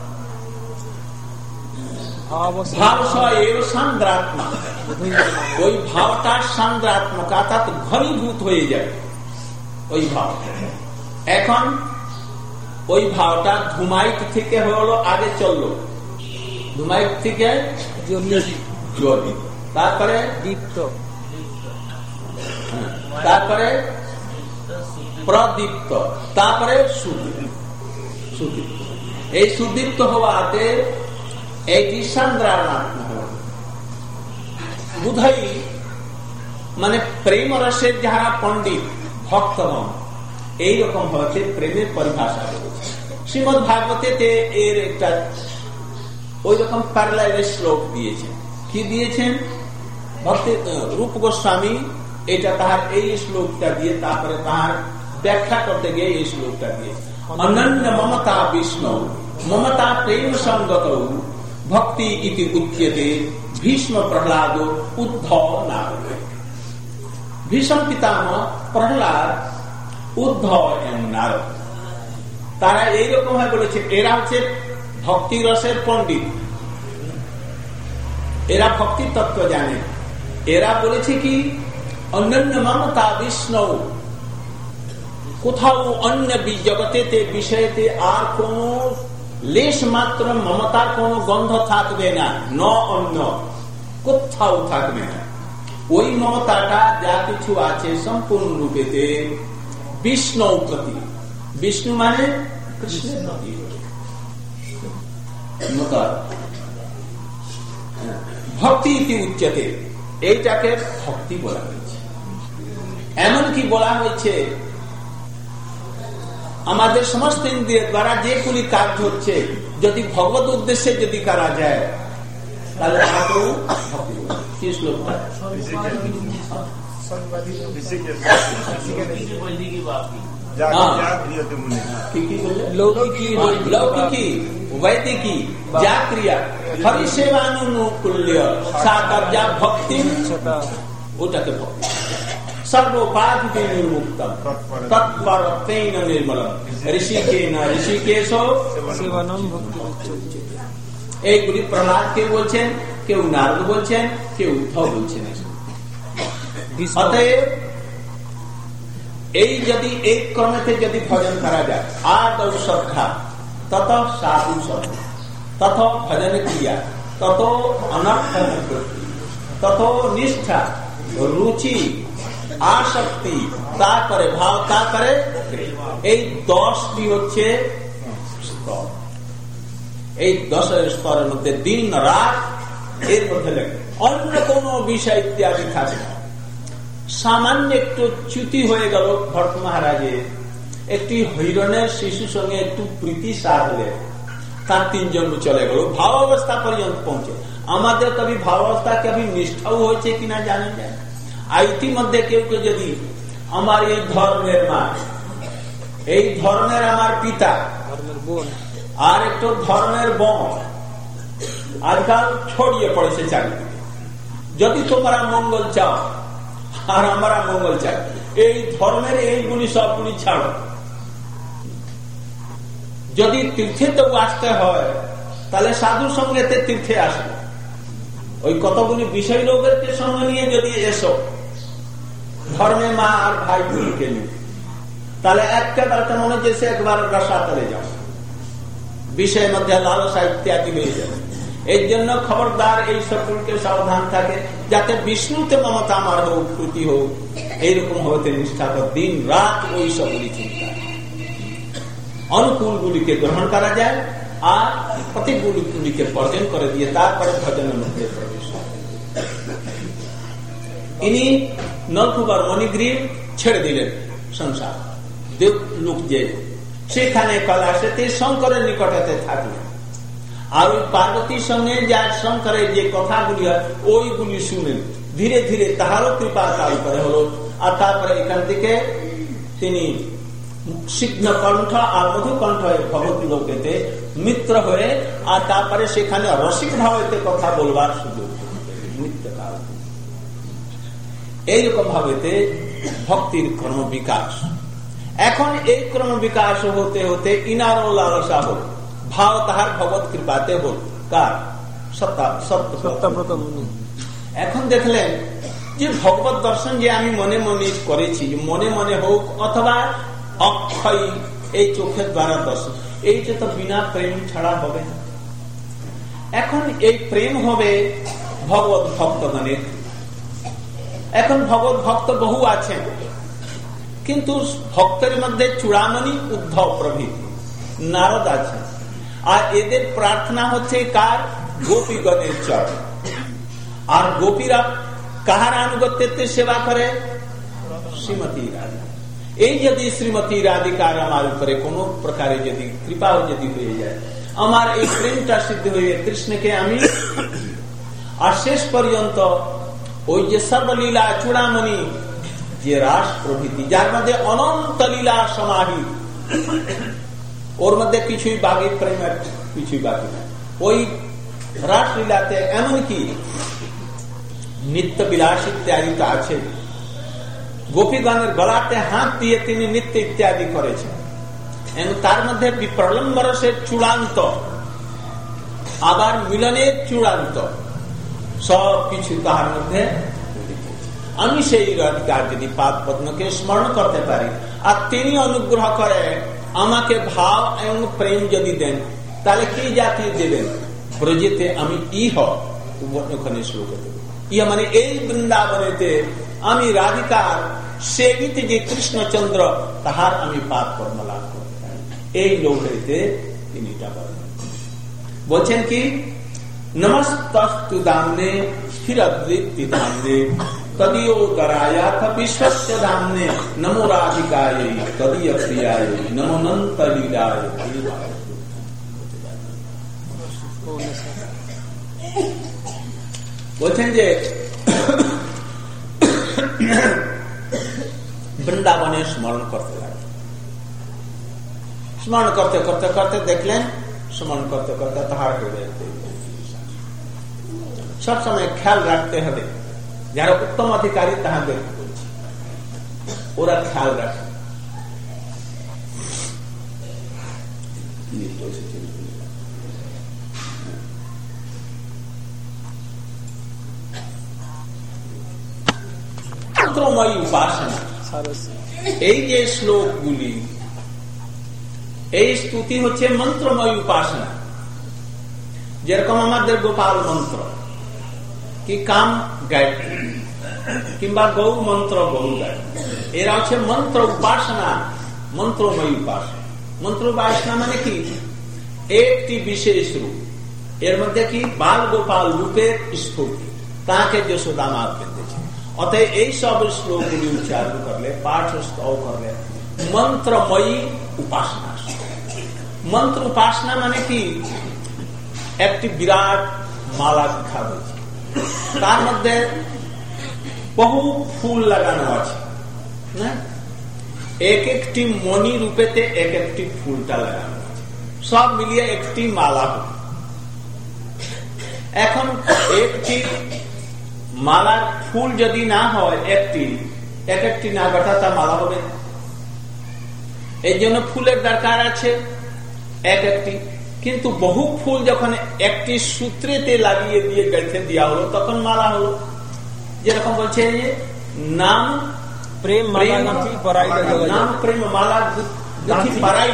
সান্দ্রাত্মা। ওই ভাবটা সান্দ্রাত্মক অর্থাৎ ঘনীভূত হয়ে যাবে ওই ভাব। এখন ওই ভাবটা ধুমাইট থেকে হলো আগে চললো, ধুমাইট থেকে জ্যোতি, তারপরে দীপ্ত, তারপরে প্রদীপ্ত, তারপরে সুদীপ্ত। এই সুদীপ্ত হওয়াতে এইটি সান্দ্রাত্মক বুধাই মানে প্রেম রসের যারা পণ্ডিত ভক্তগণ এইরকম হচ্ছে প্রেমের পরিভাষা করেছে। শ্রীমদ্ ভাগবতে এর একটা ওই রকম প্যারালাইজ শ্লোক দিয়েছেন। কি দিয়েছেন? ভক্তি রূপ গোস্বামী এটা তাহার এই শ্লোকটা দিয়ে তারপরে তাহার ব্যাখ্যা করতে গিয়ে এই শ্লোকটা দিয়েছে। অনন্য মমতা বিষ্ণু মমতা প্রেম সঙ্গত ভক্তি ইতি উচ্যতে ভীষ্ম প্রহ্লাদ উদ্ধব নারদ। ভীষ্ম পিতামহ, প্রহ্লাদ, উদ্ধব এবং নারদ তারা এইরকম ভাবে বলেছে এরা হচ্ছে ভক্তি রসের পণ্ডিত, এরা ভক্তি তত্ত্ব জানে। এরা বলেছে কি অনন্য মমতা বিষ্ণু, কোথাও অন্য জগতেতে বিষয়েতে আর কোন লেশ মাত্র মমতার কোন গন্ধ থাকবে না, ন অন্য কোথাও থাকবে না। ওই মমতাটা যা কিছু আছে সম্পূর্ণ রূপেতে বিষ্ণু প্রতি, বিষ্ণু মানে কৃষ্ণের প্রতি ভক্তি ইতি উচ্চতে, এইটাকে ভক্তি বলা হয়েছে। এমনকি বলা হয়েছে আমাদের সমস্ত ইন্দ্রিয়ের দ্বারা যেগুলি কাজ হচ্ছে যদি ভগবত উদ্দেশ্যে যদি করা যায় তাহলে তাকেও ভক্তি বলা। কি শ্লোকটা? লৌকিকি वैदिकी जा क्रिया हरिसेवानुकूल्य साकर्या भक्ति ওটাকে ভক্তি। सर्वोपाधि निर्मुक्तम तत्परत्वेन निर्मलम ऋषिकेन ऋषिकेश सेवनम भक्ति उच्यते। এইগুলি প্রহ্লাদ কে বলছেন, কেউ নারদ বলছেন, কেউ উদ্ধব বলছেন। অতএব এই যদি এই ক্রমেতে যদি ভজন করা যায় আদৌ শ্রদ্ধা তত সাধু শ্রদ্ধা তত ভজন ক্রিয়া তত অনর্থ তত নিষ্ঠা রুচি আসক্তি তারপরে ভাব তারপরে এই 10টি হচ্ছে স্তর। এই 10 স্তরের মধ্যে দিন রাত এর মধ্যে লাগে অন্য কোন বিষয় ইত্যাদি থাকে না। সামান্য একটু চ্যুতি হয়ে গেল ভরত মহারাজের, একটি হরিণের শিশুর সঙ্গে একটু প্রীতি সাধলে তার 3 জন্ম চলে গেল, ভাব অবস্থা পর্যন্ত পৌঁছে। আমাদের কবি ভাব অবস্থা কবি নিষ্ঠাও হয়েছে কিনা জানা যায়। আর ইতিমধ্যে কেউ কেউ যদি আমার এই ধর্মের মা, এই ধর্মের আমার পিতা, আর একটু ধর্মের বোন আজকাল ছড়িয়ে পড়েছে চারিদিকে, যদি তোমরা মঙ্গল চাও আর আমরা মঙ্গল চাই, এই ধর্মের এইগুলি সবগুলি ছাড়ো। যদি তীর্থে তো আসতে হয় তাহলে সাধু সঙ্গে তীর্থে আসো, ওই কতগুলি বিষয় লোকেরকে সঙ্গে নিয়ে যদি এসো ধর্মে মা আর ভাই গুলিকে নিয়ে, তাহলে একটা তার মনে হচ্ছে একবার রসাতলে যাও, বিষয়ের মধ্যে লালসা ইত্যাদি বেড়ে যাবে। এই জন্য খবরদার এই সকলকে সাবধান থাকে যাতে বিষ্ণুতে মমতা আমার হোক, প্রীতি হোক, এইরকম হতে নিষ্ঠা কর। দিন রাত ওই সবগুলি চিন্তা, অনুকূল গুলিকে গ্রহণ করা যায় আর প্রতিকূল গুলিকে বর্জন করে দিয়ে তারপরে ভজনের মধ্যে প্রবেশ। ইনি নলকূপ আর মণিগ্রীব ছেড়ে দিলেন সংসার, দেবলোক যে সেখানে কৈলাসেতে শঙ্করের নিকটে থাকলেন। আর ওই পার্বতীর সঙ্গে যার শঙ্করের যে কথাগুলি হয় ওইগুলি শুনেন, ধীরে ধীরে তাহারও কৃপা তার উপরে হলো। আর তারপরে এখান থেকে তিনি সিদ্ধ কণ্ঠ আর মধুকণ্ঠ ভগৎ লোকেতে মিত্র হয়ে, আর তারপরে সেখানে রসিক ভাবেতে কথা বলবার সুযোগ মৃত্যুকাল। এইরকম ভাবেতে ভক্তির ক্রম বিকাশ। এখন এই ক্রম বিকাশ হতে হতে ইনারও লালসা হল, ভাব তাহার ভগবত কৃপাতে হল। কার? সত্যব্রত মুনি। এখন দেখলেন যে ভগবত দর্শন যে আমি মনে মনে করেছি, মনে মনে হোক অথবা অক্ষয় এই চোখের দ্বারা দর্শন, এই যে তো বিনা প্রেম ছাড়া হবে না। এখন এই প্রেম হবে ভগবত ভক্তগণের। এখন ভগবত ভক্ত বহু আছেন, কিন্তু ভক্তের মধ্যে চূড়ামণি উদ্ধব প্রভৃতি নারদ আছে। আর এদের প্রার্থনা হচ্ছে কার? গোপীগণের চরণ। আর গোপীরা কাহার আনুগত্যে সেবা করে? শ্রীমতী রাধিকা। এই যদি শ্রীমতী রাধিকার আমার উপরে কোন প্রকারে যদি কৃপাও যদি হয়ে যায়, আমার এই প্রেমটা সিদ্ধ হয়ে কৃষ্ণকে আমি আর শেষ পর্যন্ত ওই যে সর্বলীলা চূড়ামণি যে রাস প্রভৃতি, যার মধ্যে অনন্ত লীলা সমাহিত, ওর মধ্যে কিছুই বাকি প্রেমের কিছুই বাকি না। ওই রাসলীলাতে এমনকি নিত্য বিলাস ইত্যাদি তো আছে। গোপীগণের গলাতে হাত দিয়ে তিনি নিত্য ইত্যাদি করেছেন, এবং তার মধ্যে বিপ্রলম্ব রসের চূড়ান্ত, আবার মিলনের চূড়ান্ত, সব কিছু তাহার মধ্যে। আমি সেই রাধিকার যদি পাদ পদ্মকে স্মরণ করতে পারি, আর তিনি অনুগ্রহ করে আমাকে ভাব এবং প্রেম যদি দেন, তাহলে কি জাতি দেবেন? ব্রজেতে আমি ইহ, ওখানে শ্লোক দেব, ইহা মানে এই বৃন্দাবনেতে আমি রাধিকার সেবিত যে কৃষ্ণচন্দ্র, তাহার আমি পাদ পদ্ম লাভ করতে পারি। এই লৌহেতে তিনি বলছেন কি? নমস্তস্তু দামনে স্থিরদ্বৃত্তি দামনে তদীয় দরায়াথ বিশ্বস্য দামনে নমো রাধিকায় তদীয় প্রিয়ায় নমো অনন্ত লীলায়। বলছেন যে বৃন্দাবনে স্মরণ করতে লাগে, স্মরণ করতে করতে করতে দেখলেন, স্মরণ করতে করতে তাহার হৃদয় সবসময় খেয়াল রাখতে হবে, যারা উত্তম অধিকারী তাহাদের বলছে, ওরা খেয়াল রাখে। মন্ত্রময়ী উপাসনা, এই যে শ্লোকগুলি, এই স্তুতি হচ্ছে মন্ত্রময়ী উপাসনা। যেরকম আমাদের গোপাল মন্ত্র কি কাম গায়ত্রী কিংবা গৌ মন্ত্র গৌ গায়ত্রী, এরা হচ্ছে মন্ত্র উপাসনা, মন্ত্রময়ী উপাসনা। মন্ত্র উপাসনা মানে কি? একটি বিশেষ রূপ, এর মধ্যে কি বাল গোপাল রূপের স্ফূর্তি, তাকে যশোদামা পেতেছে। অতএব এই সব শ্লোকগুলি উচ্চারণ করলে, পাঠ স্তব করলে মন্ত্রময়ী উপাসনা। মন্ত্র উপাসনা মানে কি? একটি বিরাট মালা দেখা হয়েছে, তার মধ্যে বহু ফুল লাগানো আছে, এক একটি মণি রূপেতে এক একটি ফুলটা লাগানো আছে, সব মিলিয়ে একটি মালা হবে। এখন একটি মালার ফুল যদি না হয়, একটি এক একটি না গঠা, তা মালা হবে। এই জন্য ফুলের দরকার আছে এক একটি, কিন্তু বহু ফুল যখন একটি সূত্রেতে লাগিয়ে দিয়ে গেঁথে দেওয়া হলো, তখন মালা হলো। যেরকম বলছে যে নাম প্রেম নাম প্রেম মালা পারাইল,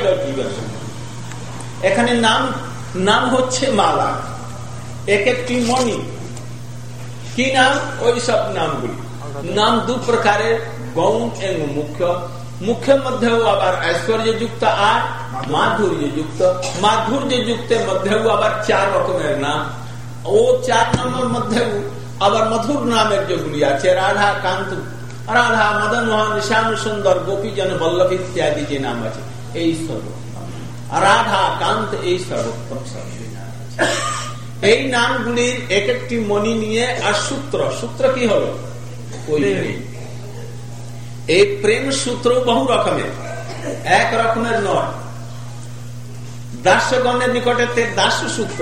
এখানে নাম নাম হচ্ছে মালা, এক একটি মণি। কি নাম? ওই সব নামগুলি। নাম দু প্রকারের, গৌণ এবং মুখ্য। মুখ্যের মধ্যেও আবার ঐশ্বর্যযুক্ত আর মাধুর্যযুক্ত। মাধুর্যযুক্তের মধ্যেও আবার 4 রকমের নাম। ও 4 নামের মধ্যেও আবার মধুর নামের যেগুলি আছে, রাধা কান্ত, রাধা মদন মোহন শ্যাম সুন্দর গোপীজন বল্লভ ইত্যাদি যে নাম আছে, এই সর্বোত্তম রাধা কান্ত, এই সর্বোত্তম এই নামগুলির এক একটি মণি নিয়ে আর সূত্র, সূত্র কি হলো ওই এই প্রেম সূত্র বহু রকমের, এক রকমের নয়। দাস্যগণের নিকটেতে দাস্য সূত্র,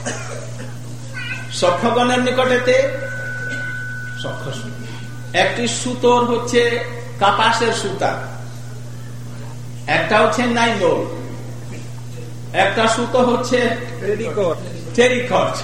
সখ্যগণের নিকটেতে সখ্য সূত্র। একটি সুতোর হচ্ছে কাপাসের সুতা, একটা হচ্ছে নাইলন, একটা সুতো হচ্ছে টেরিকট,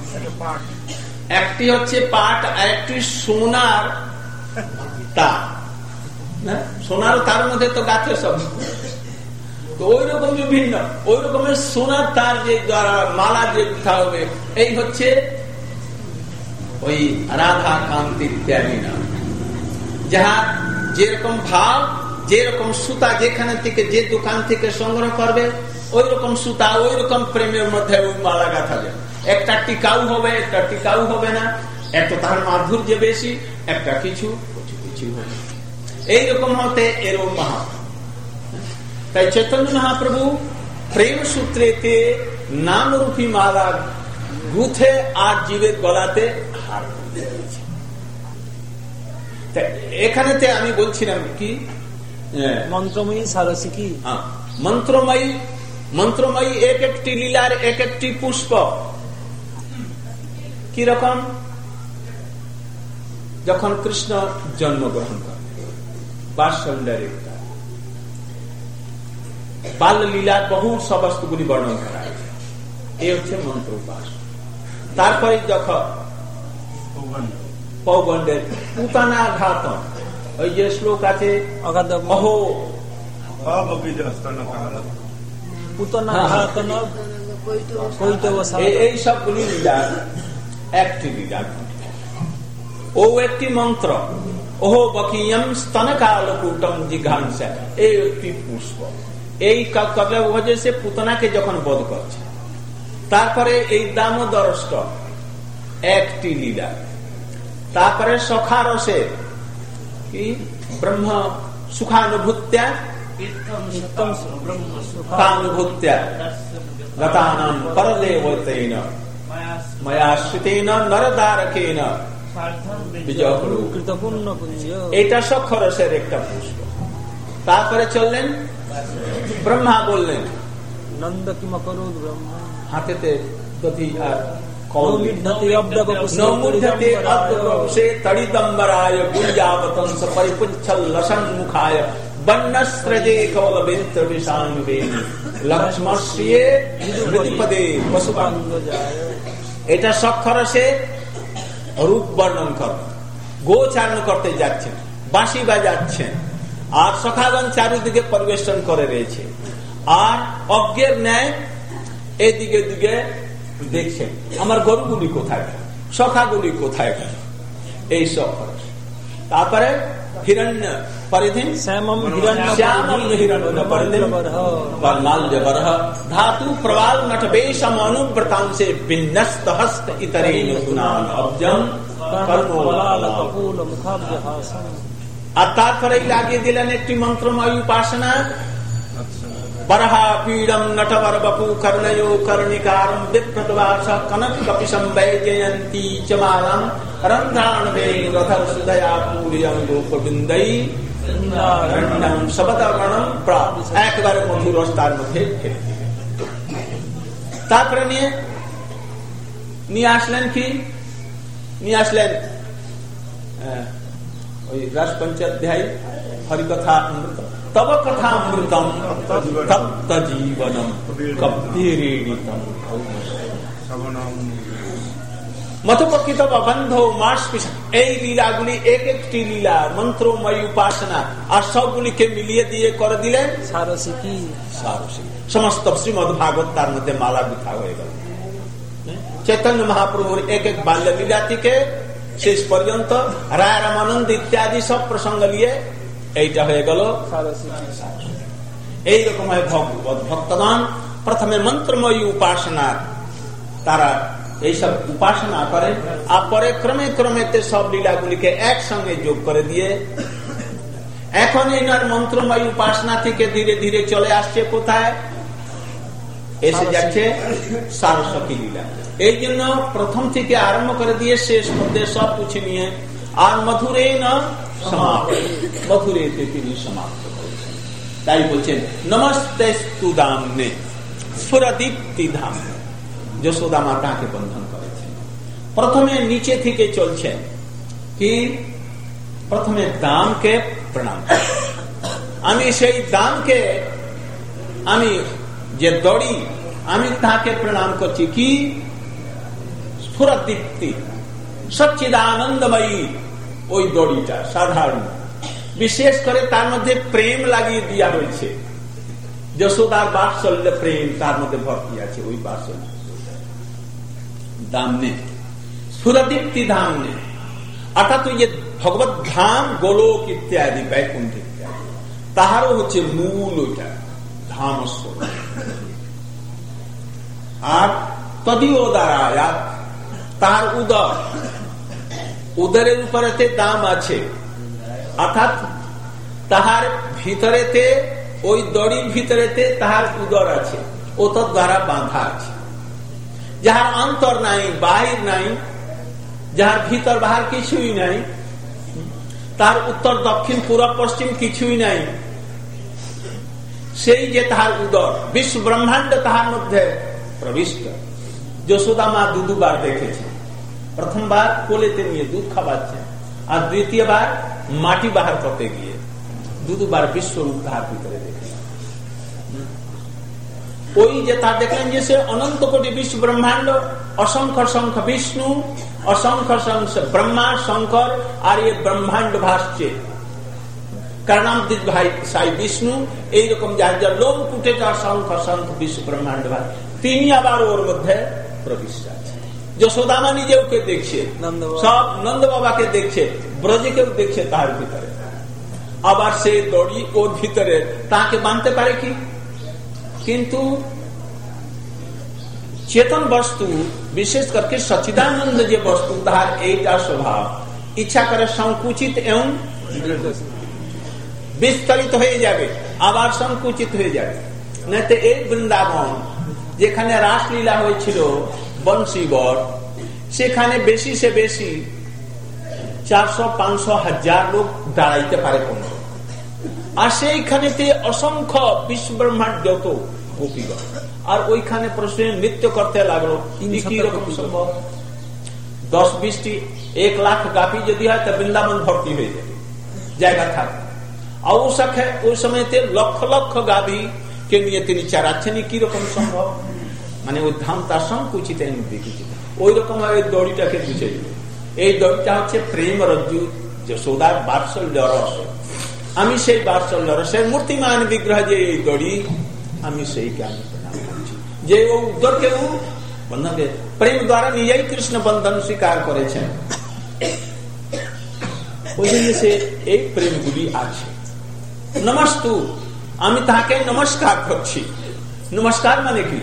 একটি হচ্ছে পাট, আর একটি সোনার তার। সোনার তার মধ্যে তো গাছের সব, তো ওই রকম বিভিন্ন ওই রকমের সোনার তার যে দ্বারা মালা যে গুঁথা হবে, এই হচ্ছে ওই রাধা কান্ত ইত্যাদি নাম। যাহা যেরকম ভাব, যেরকম সুতা, যেখানে থেকে যে দোকান থেকে সংগ্রহ করবে, ওই রকম সুতা, ওই রকম প্রেমের মধ্যে ওই মালা গাঁথা যায়। একটা টিকাউ হবে, একটা টিকাউ হবে না, একটা তার মাধুর্য বেশি, একটা কিছু কিছু হবে, এইরকম হতে এরকম মহা। তাই চৈতন্য মহাপ্রভু প্রেম সূত্রেতে নামরূপী মালা গুথে আর জীবের গলাতে হার দিয়েছে। এখানেতে আমি বলছিলাম কি মন্ত্রময়ী সারসিকী, মন্ত্রময়ী, মন্ত্রময়ী এক একটি লীলার এক একটি পুষ্প। কিরকম? যখন কৃষ্ণ জন্মগ্রহণ করে বাৎসল্যের বাল লীলার বহু সমস্তগুলি বর্ণন করা হয়েছে, এই হচ্ছে মন্ত্র উপাস। তারপরে যখন পৌগণ্ডের পুতানাঘাত, ওই যে শ্লোক আছে, অহো এই সবগুলি লীলা একটি লীলা, ও একটি মন্ত্র, ওহো বকিয়ম স্তনকালকূটম জিঘাংসা, এই একটি পুষ্প। এই কবে ভোজে সে পুতনাকে যখন বধ করছে, তারপরে এই দামোদরষ্ট একটি লীলা, তারপরে সখারসে কি ব্রহ্ম সুখানুভূত্যা সুখানুভূত্যা গতানাম পরদেবতেন ময়াশ্রিতেন নরদারকেন এটা সখরসের একটা পুষ্প। তারপরে চললেন ব্রহ্মা, বললেন নন্দ কি মকরু ব্রহ্ম হাতেতে দধি আর তড়িদম্বরায় গুঞ্জাবতংস পরিপুচ্ছলসন্মুখায় বন্নস্রজে কৌলবেত্র বিশানুবেণী লক্ষ্মশ্রিয়ে মৃদিপদে পশুপাঙ্গজায়। এটা সক্ষরসে রূপ বর্ণন কর, গোচারণ করতে যাচ্ছেন, বাঁশি বাজাচ্ছেন, আর সখাগণ চারিদিকে পরিবেশন করে রয়েছে, আর অজ্ঞের ন্যায় এদিকে দিকে দেখছেন আমার গরুগুলি কোথায় গেল, সখাগুলি কোথায় গেল, এই সব খরচ। তারপরে হিরণ্য পরিধিন শ্যামম হিরণ্য পরিধিন বর্ণাল্য বরহ ধাতু প্রবাল নটবেশম অনুব্রতাংশে বিন্যস্ত হস্ত ইতরেণ গুণান অব্জম আর তারপরে লাগিয়ে দিলেন একটি মন্ত্রময় উপাসনা, বরহা পীড়ম নটবর বপু কর্ণयो কর্ণিকারম বিপ্রতবাস কনক কপিশম বৈজয়ন্তী চমালম রন্ধ্রাণ বেণুরধর সুদয়া পূর্যম গোপবিন্দৈ রণ্যম শবদগণম প্রাপ, একবারে মধুর তার মধ্যে ফেলে দিলেন। তারপরে নিয়ে আসলেন কি, নিয়ে আসলেন ওই রাস পঞ্চাধ্যায় হরিকথা অমৃত, তব কথা অমৃতম তপ্ত জীবনম কব্যেরেণিতম মথুপক্ষিত বন্ধ মাস। এই লীলাগুলি এক একটি লীলা মন্ত্রময় উপাসনা, আর সবগুলিকে মিলিয়ে দিয়ে করে দিলেন সারসিকী। সমস্ত শ্রীমদ ভাগবত তার মধ্যে মালা গুথা হয়ে গেল। চৈতন্য মহাপ্রভুর এক এক বাল্য লীলা থেকে শেষ পর্যন্ত রায় রামানন্দ ইত্যাদি সব প্রসঙ্গ নিয়ে এইটা হয়ে গেল এইরকম হয় ভক্তগণ প্রথমে মন্ত্রময়ী উপাসনা তারা এই সব উপাসনা করে, আর পরে ক্রমে ক্রমে সব লীলাগুলিকে একসঙ্গে যোগ করে দিয়ে এখন এনার মন্ত্রময় উপাসনা থেকে ধীরে ধীরে চলে আসছে কোথায়, এসে যাচ্ছে সারস্বতী লীলা। এই জন্য প্রথম থেকে আরম্ভ করে দিয়ে শেষ মধ্যে সব কিছু নিয়ে আর মধুরে না সমাপ্ত, মধুরেতে তিনি সমাপ্ত করেছেন। তাই বলছেন নমস্তে দামনে স্ফুরদীপ্তি ধাম, যশোদা মাতাকে বন্ধন করেছেন। প্রথমে নিচে থেকে চলছেন কি, প্রথমে দামকে প্রণাম, আমি সেই দামকে, আমি যে দড়ি আমি তাকে প্রণাম করছি কি, স্ফুরদীপ্তি সচ্চিদানন্দময়ী ওই দড়িটা সাধারণ, বিশেষ করে তার মধ্যে প্রেম লাগিয়ে দেওয়া হয়েছে, যশোদার বাৎসল্য প্রেম তার মধ্যে ভর্তি আছে, ওই বাৎসল্য দামনে স্ফুরদীপ্তি ধামনে, অর্থাৎ ওই যে ভগবত ধাম গোলক ইত্যাদি বৈকুণ্ঠ ইত্যাদি তাহারও হচ্ছে মূল ওইটা ধামস্ব। আর তদীয় দ্বারা তার উদর, উদরের উপরেতে দাম আছে, অর্থাৎ তাহার ভিতরেতে ওই দড়ির ভিতরেতে তাহার উদর আছে, ও তার দ্বারা বাঁধা আছে, যাহার অন্তর নাই বাহির নাই, যাহার ভিতর বাহার কিছুই নাই, তার উত্তর দক্ষিণ পূর্ব পশ্চিম কিছুই নাই, সেই যে তাহার উদর, বিশ্ব ব্রহ্মাণ্ড তাহার মধ্যে প্রবিষ্ট। যশোদা মা দুবার দেখেছে, প্রথমবার কোলেতে নিয়ে দুধ খাওয়াচ্ছে, আর দ্বিতীয়বার মাটি বাহার করতে গিয়ে দুবার বিশ্বরূপ তাহার ভিতরে দেখেছে। ওই যে তা দেখলেন যে সে অনন্ত কোটি বিশ্ব ব্রহ্মাণ্ড, অসংখ্য সংখ্য বিষ্ণু, অসংখ্য সংখ্য ব্রহ্মা শঙ্কর, আর এই ব্রহ্মাণ্ড ভাসছে কারণ ভাই সাই বিষ্ণু, এইরকম যার যার লোম কুটে তার সংখ্য সংখ্য বিশ্ব ব্রহ্মাণ্ড ভাস, তিনি আবার ওর মধ্যে প্রবিষ্ট আছে। যশোদামা নিজেওকে দেখছে, সব নন্দ বাবাকে দেখছে, ব্রজকেও দেখছে তার ভিতরে, আবার সে দড়ি ওর ভিতরে তাকে বাঁধতে পারে কি? কিন্তু চেতন বস্তু, বিশেষ করে সচিদানন্দ যে বস্তু, তাহার এইটা স্বভাব, ইচ্ছা করে সংকুচিত এবং বিস্তারিত হয়ে যাবে, আবার সংকুচিত হয়ে যাবে। না তো এই বৃন্দাবন যেখানে রাসলীলা হয়েছিল বংশীবর, সেখানে বেশি সে বেশি 400-500,000 লোক দাঁড়াইতে পারে কোন, আর সেইখানেতে অসংখ্য বিশ্ব ব্রহ্মাণ্ড যত গোপীগণ, আর ওইখানে প্রশ্ন নৃত্য করতে লাগলো, কি রকম সম্ভব? 10-20টি 1 লাখ গাপি যদি হয় তা বৃন্দাবন ভর্তি হয়ে যাবে, জায়গা থাকবে। আর ওই সময়তে লক্ষ লক্ষ গাভী কে নিয়ে তিনি চারাচ্ছেন, কি রকম সম্ভব? মানে ওই ধাম তার সংকুচিত বিকুচিত, ওই রকম ওই দড়িটাকে বুঝে দিল। এই দড়িটা হচ্ছে প্রেম রজ্জু, যশোদার বাৎসল্য রস। আমি সেই বাৎসল্য রসের মূর্তিমান বিগ্রহ যে এই দড়ি, আমি সেইকে আমি প্রণাম করছি। যে ও উদ্দরকে বন্ধনকে প্রেম দ্বারা নিজেই কৃষ্ণ বন্ধন স্বীকার করেছেন, ওই জন্য সে এই প্রেমগুলি আছে। নমস্তু, আমি তাকে নমস্কার করছি। নমস্কার মানে কি?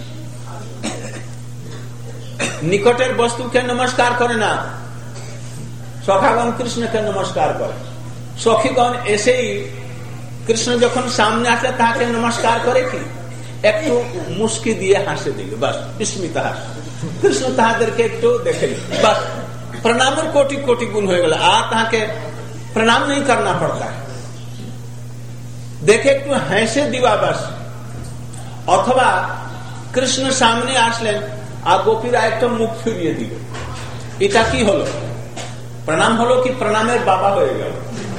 নিকটের বস্তুকে নমস্কার করে না, সখাগণ কৃষ্ণকে নমস্কার করে। সখীগণ এসেই কৃষ্ণ যখন সামনে আসে তাকে নমস্কার করে কি? একটু মুস্কি দিয়ে হাসে দিল, বাস বিস্মিত হাস। কৃষ্ণ তাহাদেরকে একটু দেখে বাস, प्रणाम कोटि कोटि गुण हो गया। आप तहाँ के प्रणाम नहीं करना पड़ता है, देखे একটু হেসে দিবা বাস। অথবা কৃষ্ণ সামনে আসলেন আর গোপীরা একটা মুখ ফিরিয়ে দিল, এটা কি হলো? প্রণাম হলো কি প্রণামের বাবা হয়ে গেল?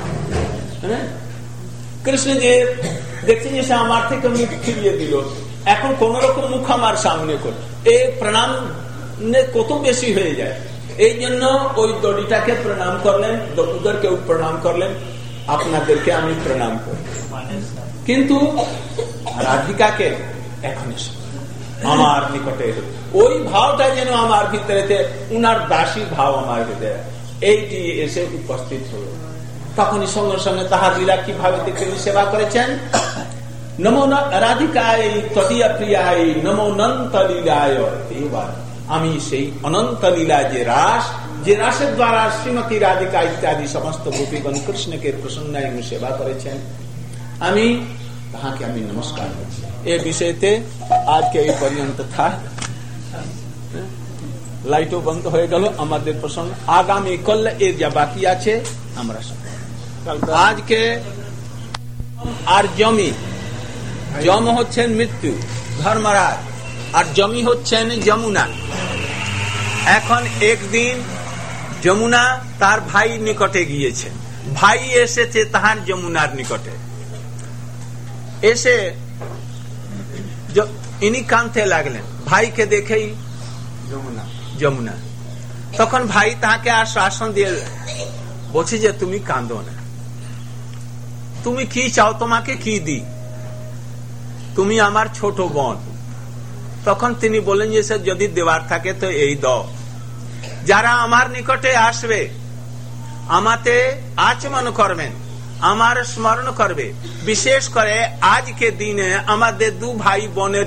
কৃষ্ণ যে দেখছেন যে সে আমার থেকে মুখ ফিরিয়ে দিল, এখন কোন রকম মুখ আমার সামনে কর, এই প্রণাম কত বেশি হয়ে যায়। এই জন্য ওই দড়িটাকে প্রণাম করলেন, ওদেরকে প্রণাম করলেন, আপনাদেরকে আমি প্রণাম করি। কিন্তু রাধিকাকে এখন আমার নিকটে ওই ভাবটা যেন আমার ভিতরে, উনার দাসী ভাব আমার ভিতরে এইটি এসে উপস্থিত হল। তখনই সঙ্গে সঙ্গে তাহার লীলা কিভাবে তিনি সেবা করেছেন। নমো রাধিকায় তদীয় প্রিয়ায় নমো নন্ত লীলায়, এইবার আমি সেই অনন্ত লীলা যে রাসের দ্বারা শ্রীমতী রাধিকা ইত্যাদি সমস্ত গোপীগণ কৃষ্ণকে প্রসন্ন এবং সেবা করেছেন, আমি তাহাকে আমি নমস্কার করছি। এই বিষয়তে আজকে এই পর্যন্ত থাক। লাইটও বন্ধ হয়ে গেল আমাদের প্রসঙ্গ। আগামী কাল এর যা বাকি আছে আমরা আজকে আর জম হচ্ছেন মৃত্যু ধর্মরাজ, আর জমি হচ্ছেন যমুনা। এখন একদিন যমুনা তার ভাই নিকটে গিয়েছে, ভাই এসেছে তাহার যমুনার নিকটে, এসে ইনি কাঁদতে লাগলেন, ভাইকে দেখেই যমুনা। তখন ভাই তাকে আশ্বাসন দিয়ে বলছে যে তুমি কাঁদো না, তুমি কি চাও, তোমাকে কি দি, তুমি আমার ছোট বোন। তখন তিনি বলেন যে স্যার যদি দেওয়ার থাকে তো এই দাও। যারা আমার নিকটে আসবে, আমাতে আচমন করবেন, আমার স্মরণ করবে, বিশেষ করে আজকে দিনে আমাদের দু ভাই বোনের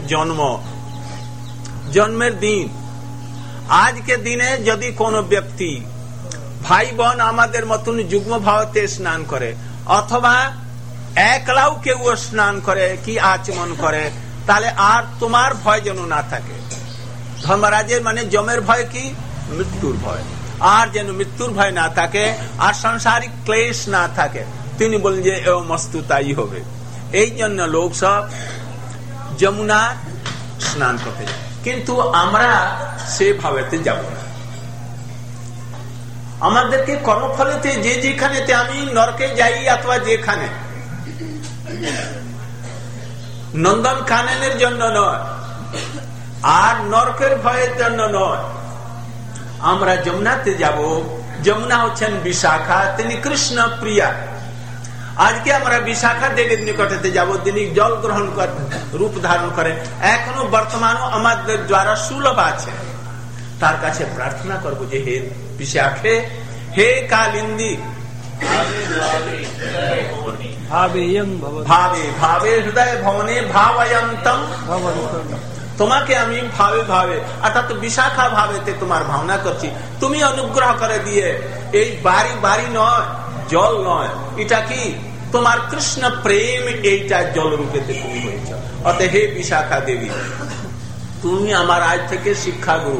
জন্মের দিন। আজকে দিনে যদি কোনো ব্যক্তি ভাই বোন আমাদের মতন যুগ্ম ভাবতে স্নান করে, অথবা একলাও কেউ স্নান করে কি আচমন করে, তাহলে আর তোমার ভয় যেন না থাকে। ধর্মরাজের মানে জমের ভয় কি, মৃত্যুর ভয়, আর যেন মৃত্যুর ভয় না থাকে, আর সাংসারিক ক্লেশ না থাকে। তিনি বলেন যে এও মস্তু তাই হবে। এই জন্য লোক সব যমুনা স্নান করতে যায়, কিন্তু আমরা সে ভাবেতে যাব না। আমাদেরকে কর্মফলেতে যে যেখানেতে আমি নরকে যাই অথবা যেখানে, নন্দন কাননের জন্য নয়, আর নরকের ভয়ের জন্য নয়, আমরা যমুনাতে যাব। যমুনা হচ্ছেন বিশাখা, তিনি কৃষ্ণ প্রিয়া। আজকে আমরা বিশাখা দেবীর নিকটেতে যাব, তিনি জল গ্রহণ করে রূপ ধারণ করে, এখনো বর্তমানও আমাদের দ্বারা সুলভ আছে। তার কাছে প্রার্থনা করব যে হে বিশাখে, হে কালিন্দী, ভাবে ভাবে হৃদয় ভবনে ভাবয়ন্তম, তোমাকে আমি ভাবে ভাবে অর্থাৎ বিশাখা ভাবেতে তোমার ভাবনা করছি। তুমি অনুগ্রহ করে দিয়ে এই বাড়ি বাড়ি নয়, জল নয়, এটা কি তোমার কৃষ্ণ প্রেম, এইটা জল রূপেতে তুমি হয়েছ। অতএব হে বিশাখা দেবী, তুমি আমার আজ থেকে শিক্ষা গুরু,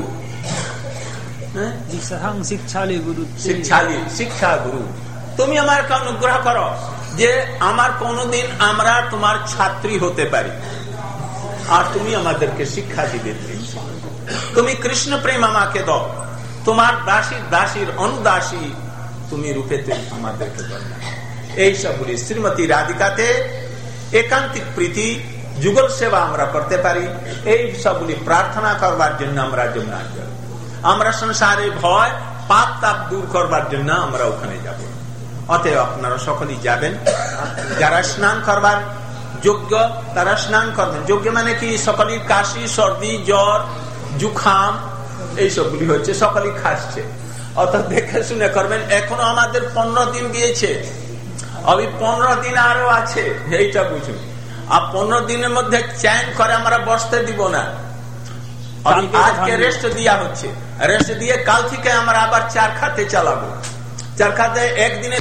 শিক্ষা গুরু। তুমি আমার অনুগ্রহ করো যে আমার কোনদিন আমরা তোমার ছাত্রী হতে পারি, আর তুমি আমাদেরকে শিক্ষা দিবে। তুমি কৃষ্ণ প্রেম আমাকে দাও, তোমার দাসীর অনুদাসী তুমি রূপেতে আমাদেরকে দাও। এই সবগুলি শ্রীমতী রাধিকাতে একান্তিক প্রীতি যুগল সেবা আমরা করতে পারি। এই সবগুলি প্রার্থনা করবার জন্য আমরা যমুনা যাব। আমরা সংসারে ভয় পাপ তাপ দূর করবার জন্য আমরা ওখানে যাব। অতএব আপনারা সকলেই যাবেন। যারা স্নান করবার যোগ্য তারা স্নান করবেন। যোগ্য মানে কি, সকলেই কাশি সর্দি জ্বর জুখাম এই সবগুলি হচ্ছে, সকলেই খাচ্ছে, অর্থাৎ দেখে শুনে করবেন। এখনো আমাদের 15 দিন গিয়েছে, আমি 15 দিন আরো আছে, এইটা বুঝুন। আর 15 দিনের মধ্যে চ্যান করে আমরা বসতে দিব না। আজকে রেস্ট দিয়া হচ্ছে, রেস্ট দিয়ে কাল থেকে আমরা আবার চারখাতে চালাবো। চারখাতে একদিনে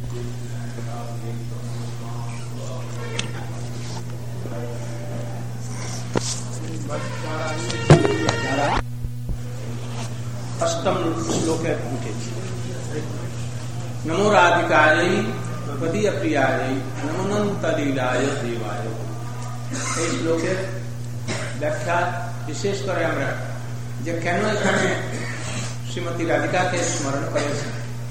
অষ্টম শ্লোকে উঠেছি। নমো রাধিকায় পদীয় প্রিয়ায় নমনন্ত লীলায় দেবায়। এই শ্লোকের ব্যাখ্যা বিশেষ করে আমরা যে কেন এখানে শ্রীমতী রাধিকাকে স্মরণ করেছে,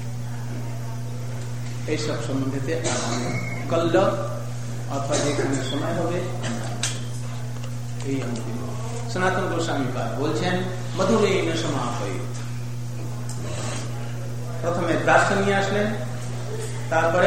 এইসব সম্বন্ধে কল্ল অথবা যেখানে সময় হবে এই অন্তিম সনাতন গোস্বামী বলছেন মধুরেণ সমাপয়িত। প্রথমে দাস নিয়ে আসলেন, তারপরে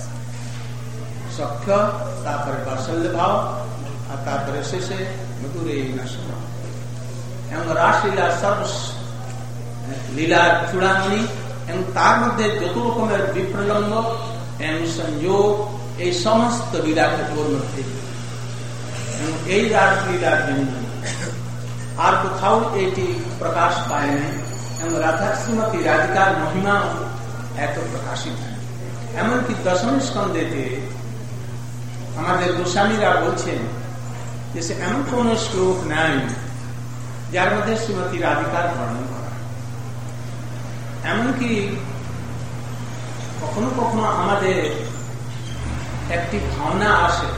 সখ্য, তারপরে বাৎসল্য ভাব, আর তারপরে শেষে মধুরেণ সমাপয়িত। এবং রাসলীলা সর্ব লীলার চূড়ামণি, এবং তার মধ্যে যত রকমের বিপ্রলম্ব এবং সংযোগ, এই সমস্ত লীলা ঠাকুর মধ্যে। এবং এই রাসলীলার জন্য আর কোথাও এটি প্রকাশ পায়নি এবং রাধা শ্রীমতী রাধিকার মহিমা এত প্রকাশিত। এমনকি দশম স্কন্ধেতে আমাদের গোস্বামীরা বলছেন যে এমন কোন শ্লোক নাই যার মধ্যে শ্রীমতী রাধিকার বর্ণন করা। এমনকি কখনো কখনো আমাদের একটি ভাবনা আসে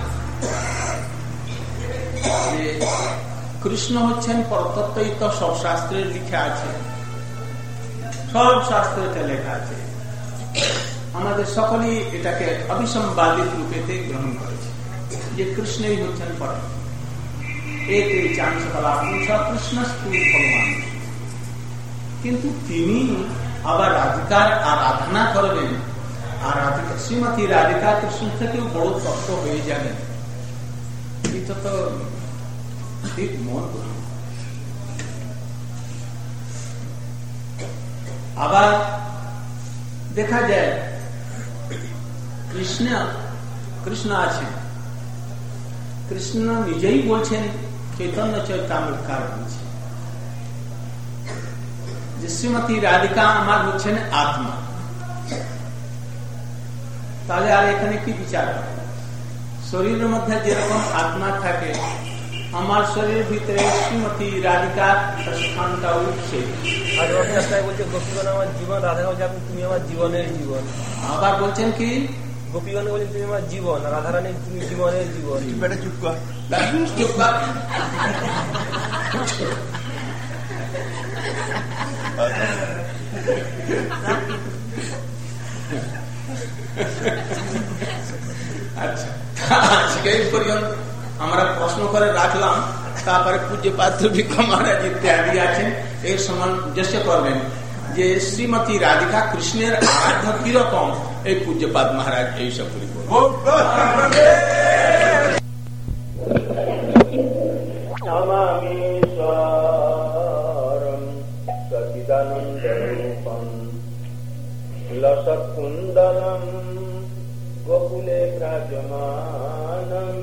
যে কৃষ্ণ হচ্ছেন পরতত্ত্ব, সব শাস্ত্রের লিখা আছে, সব শাস্ত্রে এটা লেখা আছে, আমাদের সকলেই এটাকে অবিসম্বাদিত রূপেতে গ্রহণ করেছে যে কৃষ্ণই হচ্ছেন পরম। কিন্তু তিনি আবার রাধিকার আরাধনা করবেন, আর রাধিকা শ্রীমতী রাধিকা কৃষ্ণ থেকেও বড় তত্ত্ব হয়ে যাবেন, এটা তো ঠিক মন। আবার দেখা যায় কৃষ্ণ আছেন, কৃষ্ণ নিজেই বলছেন, চৈতন্য চৈতামৃতকার বলছেন যে শ্রীমতী রাধিকা আমার হচ্ছেন আত্মা। তাহলে আর এখানে কি বিচার? শরীরের মধ্যে যেরকম আত্মা থাকে, আমার শরীরের ভিতরে শ্রীমতী রাধিকার স্থানটা উঠছে। গোপীগণ আমার জীবন, রাধা তুমি আমার জীবনের জীবন। আবার বলছেন কি? গোপীগণ বলছেন তুমি আমার জীবন, রাধারানী তুমি জীবনের জীবন। চুপ কর, চুপ কর। আচ্ছা, আজকে এই পর্যন্ত আমরা প্রশ্ন করে রাখলাম, তারপরে পূজ্যপাদ বিক্রম মহারাজ ইত্যাদি আছেন এর সামঞ্জস্য করবেন যে শ্রীমতী রাধিকা কৃষ্ণের আরাধ্য কিরকম, এই পূজ্যপাদ মহারাজ এইসব বলি লসৎকুণ্ডলম গোকুলে বিরাজমানম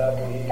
ददाति